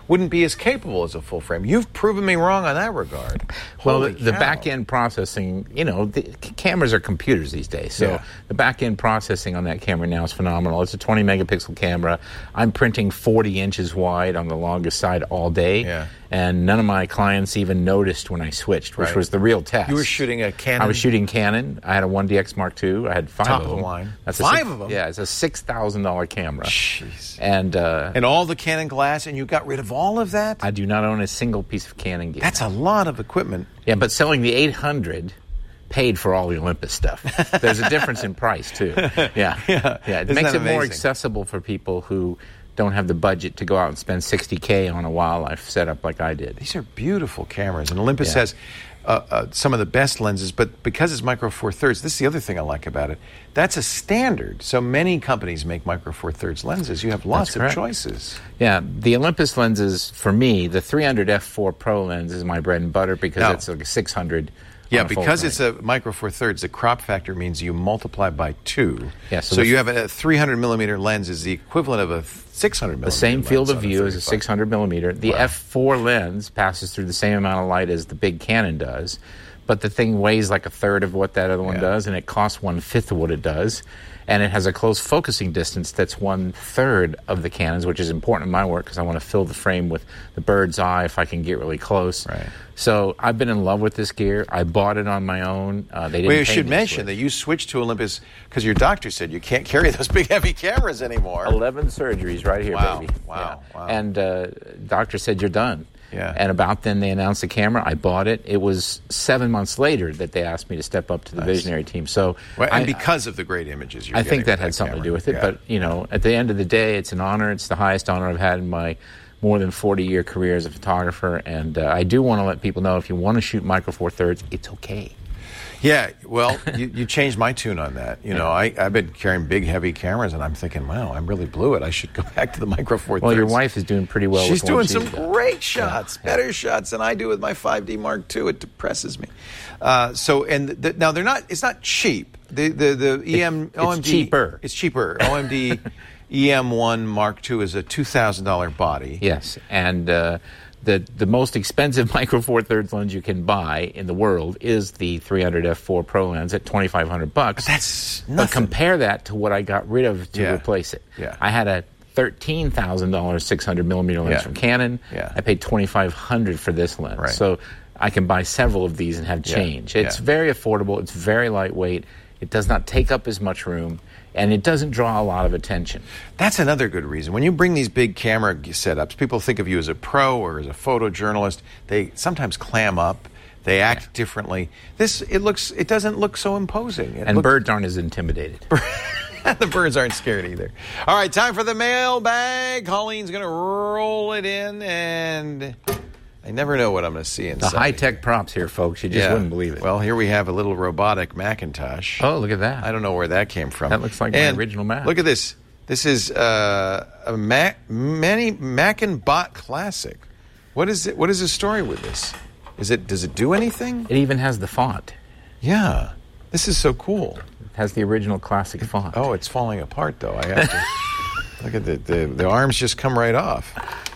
wouldn't be as capable as a full frame. You've proven me wrong on that regard. Well, Holy the, the cow. back-end processing, you know, the c- cameras are computers these days. So Yeah. the back-end processing on that camera now is phenomenal. It's a twenty megapixel camera. I'm printing forty inches wide on the longest side all day. Yeah. And none of my clients even noticed when I switched, which Right. was the real test. You were shooting a Canon? I was shooting Canon. I had a one D X Mark two. I had five Top of of the them. line. That's a Five six- of them? Yeah, it's a six thousand dollars camera. Jeez. And uh, And all the Canon glass, and you got rid of all of that? I do not own a single piece of Canon gear. That's a lot of equipment. Yeah, but selling the eight hundred paid for all the Olympus stuff. There's a difference in price, too. Yeah. Yeah. Yeah. It Isn't makes that it more amazing? accessible for people who don't have the budget to go out and spend sixty K on a wildlife setup like I did. These are beautiful cameras, and Olympus Yeah. has uh, uh, some of the best lenses, but because it's micro four thirds, this is the other thing I like about it. That's a standard. So many companies make micro four thirds lenses. You have lots That's of correct. choices. Yeah, the Olympus lenses, for me, the three hundred F four Pro lens is my bread and butter because Oh. it's like a six hundred. Yeah, on a full because frame. it's a micro four thirds, the crop factor means you multiply by two. Yeah, so so the- you have a three hundred millimeter lens is the equivalent of a six hundred millimeter The same field lens of on view as a thirty-five. six hundred millimeter. The Wow. F four lens passes through the same amount of light as the big Canon does, but the thing weighs like a third of what that other one Yeah. does, and it costs one-fifth of what it does. And it has a close focusing distance that's one-third of the Canon's, which is important in my work because I want to fill the frame with the bird's eye if I can get really close. Right. So I've been in love with this gear. I bought it on my own. Uh, they didn't Well, you pay should me to mention switch. that you switched to Olympus because your doctor said you can't carry those big, heavy cameras anymore. eleven surgeries right here, Wow, baby. wow, Yeah. wow. And uh, doctor said you're done. Yeah. And about then they announced the camera. I bought it. It was seven months later that they asked me to step up to the Nice. visionary team. So Well, and I, because of the great images you're I getting think that with had something camera. to do with it. Yeah. But, you know, at the end of the day, it's an honor. It's the highest honor I've had in my more than forty-year career as a photographer. And uh, I do want to let people know if you want to shoot micro four thirds, it's okay. Yeah, well, you, you changed my tune on that. You know, I, I've been carrying big, heavy cameras, and I'm thinking, wow, I really blew it. I should go back to the micro four thirds. Well, your wife is doing pretty well She's with what doing she's some got. great shots, better shots than I do with my five D Mark two. It depresses me. Uh, so, and the, now they're not. It's not cheap. The the the E M it's O M D cheaper. It's cheaper. O M D E M one Mark two is a two thousand dollar body. Yes, and uh, the the most expensive micro four thirds lens you can buy in the world is the three hundred F four Pro lens at twenty five hundred bucks. But that's But nothing. compare that to what I got rid of to Yeah. replace it. Yeah. I had a thirteen thousand dollars six hundred millimeter lens Yeah. from Canon. Yeah. I paid twenty five hundred for this lens. Right. So I can buy several of these and have Yeah. change. It's Yeah. very affordable. It's very lightweight. It does not take up as much room, and it doesn't draw a lot of attention. That's another good reason. When you bring these big camera g- setups, people think of you as a pro or as a photojournalist. They sometimes clam up. They act differently. This it looks. It doesn't look so imposing. It And looks- birds aren't as intimidated. the birds aren't scared either. All right, time for the mailbag. Colleen's going to roll it in, and I never know what I'm going to see The inside. high-tech props here, folks. You just Yeah. wouldn't believe it. Well, here we have a little robotic Macintosh. Oh, look at that. I don't know where that came from. That looks like my And original Mac. Look at this. This is uh, a Mac, many Mac and Bot Classic. What is it? What is the story with this? Is it? Does it do anything? It even has the font. Yeah. This is so cool. It has the original classic font. Oh, it's falling apart though. I have to look at the, the the arms just come right off.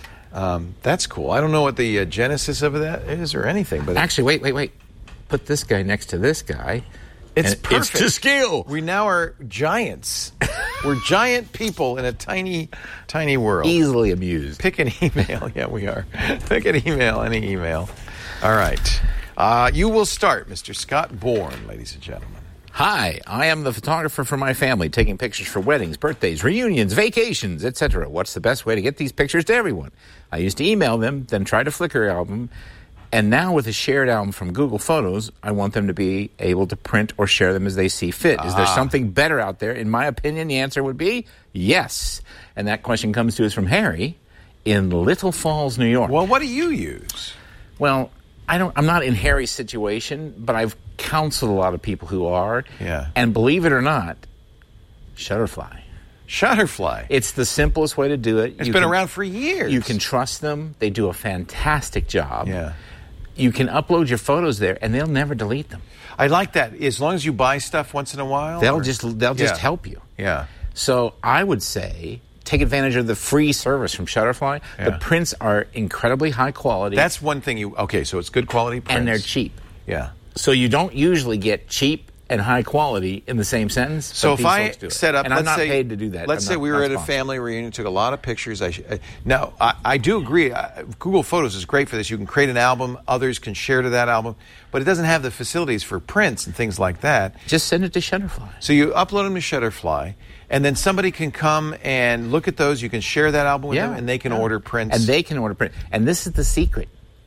Um, that's cool. I don't know what the uh, genesis of that is or anything, but Actually, wait, wait, wait. Put this guy next to this guy. it's and perfect. It's to scale. We now are giants. We're giant people in a tiny, tiny world. Easily amused. Pick an email. Yeah, we are. Pick an email, any email. All right. Uh, you will start, Mister Scott Bourne, ladies and gentlemen. Hi, I am the photographer for my family, taking pictures for weddings, birthdays, reunions, vacations, et cetera. What's the best way to get these pictures to everyone? I used to email them, then try to Flickr album, and now with a shared album from Google Photos, I want them to be able to print or share them as they see fit. Is there something better out there? In my opinion, the answer would be yes. And that question comes to us from Harry in Little Falls, New York. Well, what do you use? Well, I don't. I'm not in Harry's situation, but I've counseled a lot of people who are. Yeah. And believe it or not, Shutterfly. Shutterfly. It's the simplest way to do it. It's You been can- around for years. You can trust them. They do a fantastic job. Yeah. You can upload your photos there, and they'll never delete them. I like that. As long as you buy stuff once in a while. They'll or- just they'll just Yeah. help you. Yeah. So I would say take advantage of the free service from Shutterfly. Yeah. The prints are incredibly high quality. That's one thing you... Okay, so it's good quality prints. And they're cheap. Yeah. So you don't usually get cheap and high quality in the same sentence. So if I set up... And I'm let's not say, paid to do that. Let's I'm say not, we were not at a sponsored. family reunion, took a lot of pictures. I sh- I, now, I, I do agree. I, Google Photos is great for this. You can create an album. Others can share to that album. But it doesn't have the facilities for prints and things like that. Just send it to Shutterfly. So you upload them to Shutterfly, and then somebody can come and look at those. You can share that album with Yeah, them, and they can yeah. order prints. And they can order prints. And this is the secret.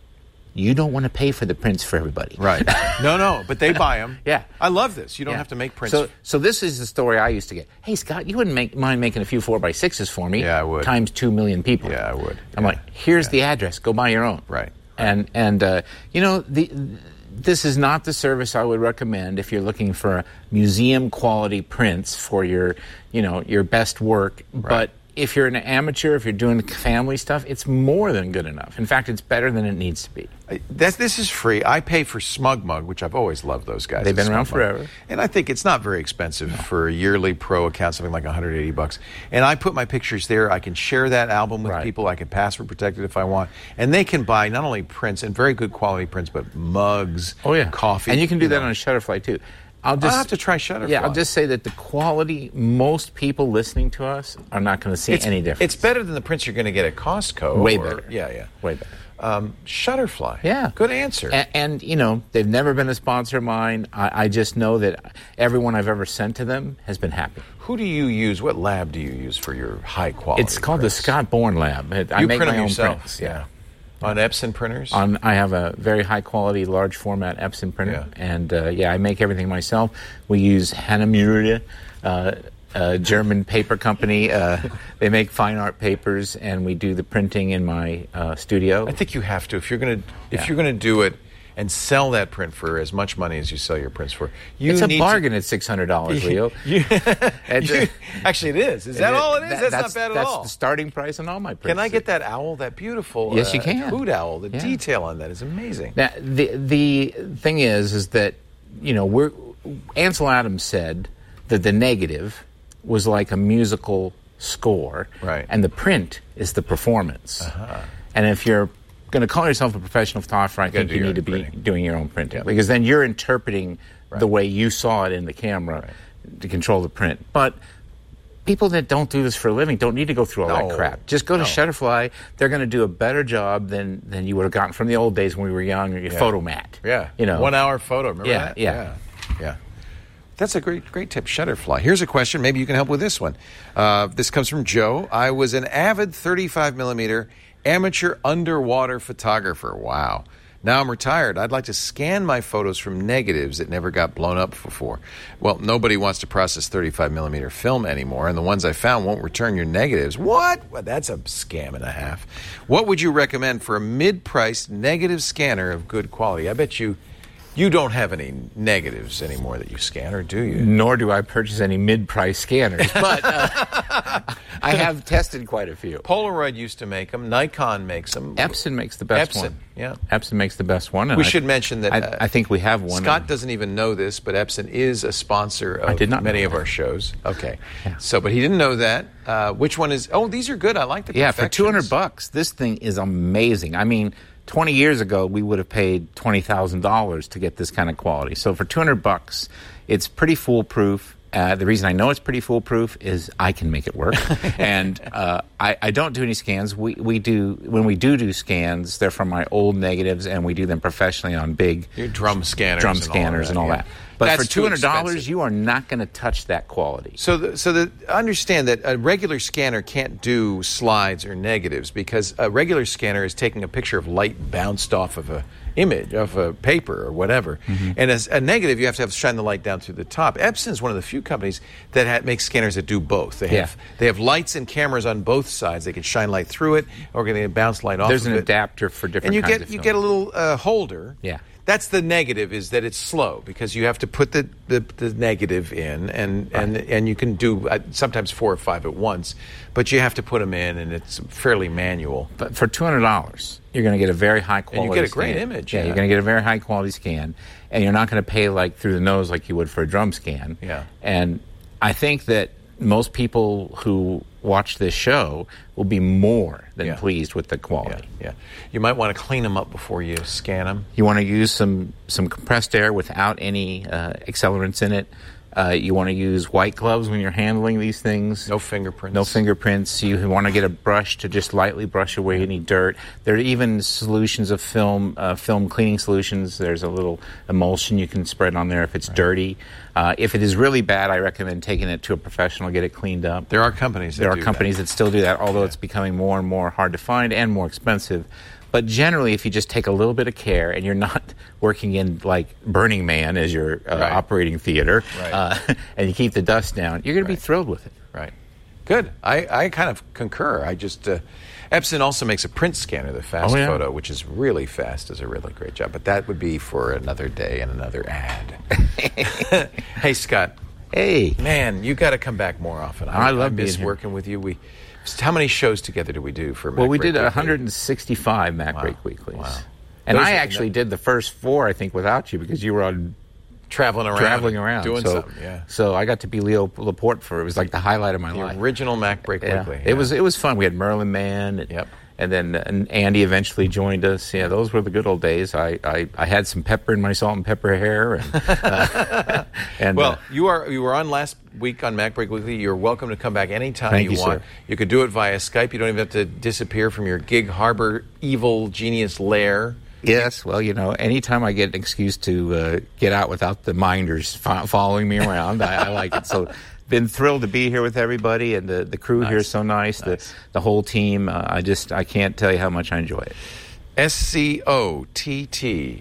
You don't want to pay for the prints for everybody. Right. No, no, but they buy them. Yeah. I love this. You don't Yeah. have to make prints. So, so this is the story I used to get. Hey, Scott, you wouldn't make, mind making a few four by sixes for me? Yeah, I would. Times two million people. Yeah, I would. I'm Yeah. like, here's Yeah. the address. Go buy your own. Right. And and uh, you know the. This is not the service I would recommend if you're looking for museum quality prints for your, you know, your best work. Right. But if you're an amateur, if you're doing family stuff, it's more than good enough. In fact, it's better than it needs to be. I- That's, this is free. I pay for SmugMug, which I've always loved those guys. They've at been around SmugMug. forever. And I think it's not very expensive for a yearly pro account, something like one hundred eighty bucks. And I put my pictures there. I can share that album with Right. people. I can password protect it if I want. And they can buy not only prints and very good quality prints, but mugs, Oh yeah, coffee. and you can do that know. on a Shutterfly too. I'll just I'll have to try Shutterfly. Yeah, I'll just say that the quality, most people listening to us are not going to see it's, any difference. It's better than the prints you're going to get at Costco. Way or- better. Yeah, yeah. Way better. Um, Shutterfly. Yeah. Good answer. And, and, you know, they've never been a sponsor of mine. I, I just know that everyone I've ever sent to them has been happy. Who do you use? What lab do you use for your high quality? It's called prints? the Scott Bourne Lab. It, I You make print my them own yourself? prints. Yeah. On Epson printers? On, I have a very high quality, large format Epson printer, Yeah. and uh, yeah, I make everything myself. We use Hanamura, uh, a German paper company. Uh, they make fine art papers, and we do the printing in my uh, studio. I think you have to if you're going to if Yeah. you're going to do it and sell that print for as much money as you sell your prints for. You it's a need bargain to, at six hundred dollars, Leo. you, And, uh, you- actually, it is. Is that all it is? That- that's, not bad at that's all. the starting price on all my prints. Can I get that owl? That beautiful Yes, you uh, can. hoot owl. The Yeah. detail on that is amazing. Now, the the thing is, is that you know, we're Ansel Adams said that the negative was like a musical score, Right. and the print is the performance. Uh-huh. And if you're going to call yourself a professional photographer, I gotta think do you your need to own be printing. doing your own printing, Yep. because then you're interpreting Right. the way you saw it in the camera Right. to control the print. But people that don't do this for a living don't need to go through all No. that crap. Just go to No. Shutterfly. They're going to do a better job than, than you would have gotten from the old days when we were young, or your Yeah. Photomat. Yeah. You know. One hour photo. Remember Yeah, that? yeah. yeah. Yeah. That's a great, great tip, Shutterfly. Here's a question. Maybe you can help with this one. Uh, this comes from Joe. I was an avid thirty-five millimeter amateur underwater photographer. Wow. Now I'm retired. I'd like to scan my photos from negatives that never got blown up before. Well, nobody wants to process thirty-five millimeter film anymore, and the ones I found won't return your negatives. What? Well, that's a scam and a half. What would you recommend for a mid-priced negative scanner of good quality? I bet you you don't have any negatives anymore that you scan, or do you? Nor do I purchase any mid-price scanners, but uh, I have tested quite a few. Polaroid used to make them. Nikon makes them. Epson makes the best Epson, one. yeah. Epson makes the best one. and We I- should mention that. I, uh, I think we have one. Scott doesn't even know this, but Epson is a sponsor of I did not many know of that. our shows. Okay, Yeah. so but he didn't know that. Uh, which one is? Oh, these are good. I like the Yeah, for two hundred Perfections. bucks, this thing is amazing. I mean, twenty years ago, we would have paid twenty thousand dollars to get this kind of quality. So for two hundred bucks, it's pretty foolproof. Uh, the reason I know it's pretty foolproof is I can make it work, and uh, I, I don't do any scans. We we do when we do do scans, they're from my old negatives, and we do them professionally on big Your drum scanners, drum and all scanners that, and all yeah. that. But That's for too two hundred dollars, expensive. you are not going to touch that quality. So, the, so the, understand that a regular scanner can't do slides or negatives, because a regular scanner is taking a picture of light bounced off of a image, of a paper or whatever. Mm-hmm. And as a negative, you have to have shine the light down through the top. Epson is one of the few companies that ha- makes scanners that do both. They have Yeah. they have lights and cameras on both sides. They can shine light through it, or can they bounce light off. There's of an it. adapter for different and you kinds get of you film. get a little uh, holder. Yeah. That's the negative, is that it's slow, because you have to put the, the, the negative in, and, and, and you can do uh, sometimes four or five at once, but you have to put them in, and it's fairly manual. But for two hundred dollars, you're going to get a very high quality And you get a great scan. image, Yeah, yeah. you're going to get a very high quality scan, and you're not going to pay like through the nose like you would for a drum scan. Yeah. And I think that most people who watch this show will be more than Yeah. pleased with the quality. Yeah, yeah. You might want to clean them up before you scan them. You want to use some, some compressed air without any uh, accelerants in it. Uh, you want to use white gloves when you're handling these things. No fingerprints. No fingerprints. You want to get a brush to just lightly brush away any dirt. There are even solutions of film, uh, film cleaning solutions. There's a little emulsion you can spread on there if it's right. dirty. Uh, if it is really bad, I recommend taking it to a professional, get it cleaned up. There are companies that There are do companies that. that still do that, although Yeah. it's becoming more and more hard to find and more expensive. But generally, if you just take a little bit of care and you're not working in like Burning Man as your uh, Right. operating theater, Right. uh, and you keep the dust down, you're going to Right. be thrilled with it. Right. Good. I, I kind of concur. I just uh, Epson also makes a print scanner, the Fast Oh, yeah. Photo, which is really fast, does a really great job. But that would be for another day and another ad. Hey, Scott. Hey. Man, you got to come back more often. I love I miss being here. working with you. We how many shows together did we do for Mac Well, we Break did Weekly? one hundred sixty-five Mac Wow. Break Weeklies. Wow. And Those I are- actually did the first four, I think, without you because you were on traveling around, traveling around, doing so, something. Yeah. So I got to be Leo Laporte for it. Was like the highlight of my The life. original Mac Break Yeah. Weekly. It was it was fun. We had Merlin Mann. And, Yep. And then and Andy eventually joined us. Yeah, those were the good old days. I, I, I had some pepper in my salt and pepper hair. And, uh, and well, uh, you are you were on last week on Mac Break Weekly. You're welcome to come back anytime Thank you you, want. sir. You could do it via Skype. You don't even have to disappear from your Gig Harbor evil genius lair. yes, well, you know, anytime I get an excuse to uh, get out without the minders fo- following me around, I, I like it. So, been thrilled to be here with everybody, and the, the crew Nice. here is so nice. Nice. The the whole team. Uh, I just I can't tell you how much I enjoy it. S C O T T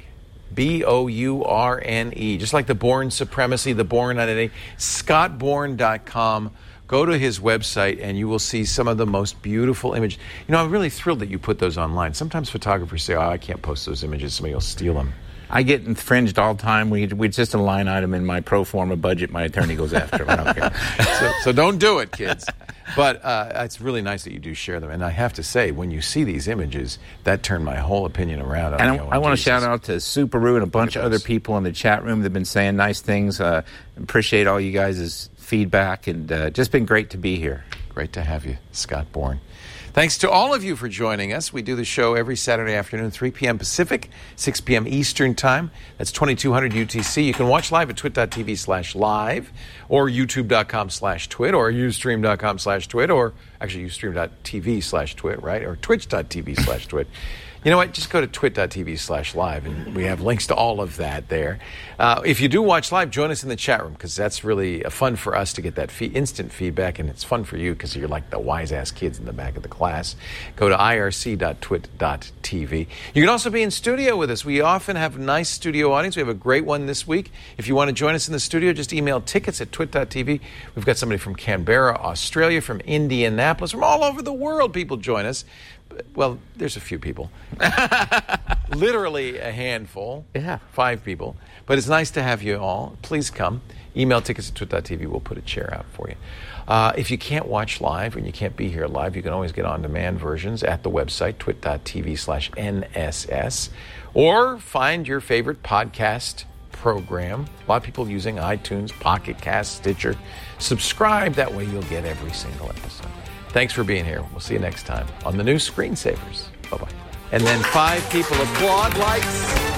B O U R N E. Just like the Bourne Supremacy, the Bourne identity. Scott Bourne dot com. Go to his website and you will see some of the most beautiful images. You know, I'm really thrilled that you put those online. Sometimes photographers say, oh, I can't post those images. Somebody will steal them. I get infringed all the time. We we just a line item in my pro forma budget. My attorney goes after them. I don't care. so, so don't do it, kids. But uh, it's really nice that you do share them. And I have to say, when you see these images, that turned my whole opinion around. And go, I, I want to Jesus. shout out to Subaru and a bunch of other people in the chat room that have been saying nice things. Uh, appreciate all you guys' feedback, and uh, just been great to be here. Great to have you, Scott Bourne. Thanks to all of you for joining us. We do the show every Saturday afternoon, three p.m. Pacific, six p.m. Eastern Time. That's twenty-two hundred U T C. You can watch live at twit.tv slash live or youtube.com slash twit or ustream.com slash twit or actually ustream.tv slash twit, right? Or twitch.tv slash twit. You know what? Just go to twit.tv slash live, and we have links to all of that there. Uh, if you do watch live, join us in the chat room, because that's really uh, fun for us to get that fee- instant feedback, and it's fun for you because you're like the wise-ass kids in the back of the class. Go to I R C dot twit dot T V. You can also be in studio with us. We often have a nice studio audience. We have a great one this week. If you want to join us in the studio, just email tickets at twit dot T V. We've got somebody from Canberra, Australia, from Indianapolis, from all over the world. People join us. Well, there's a few people. Literally a handful. Yeah. Five people. But it's nice to have you all. Please come. Email tickets at twit dot T V. We'll put a chair out for you. Uh, if you can't watch live and you can't be here live, you can always get on-demand versions at the website, twit.tv slash NSS. Or find your favorite podcast program. A lot of people using iTunes, Pocket Cast, Stitcher. Subscribe. That way you'll get every single episode. Thanks for being here. We'll see you next time on the new Screensavers. Bye-bye. And then five people applaud like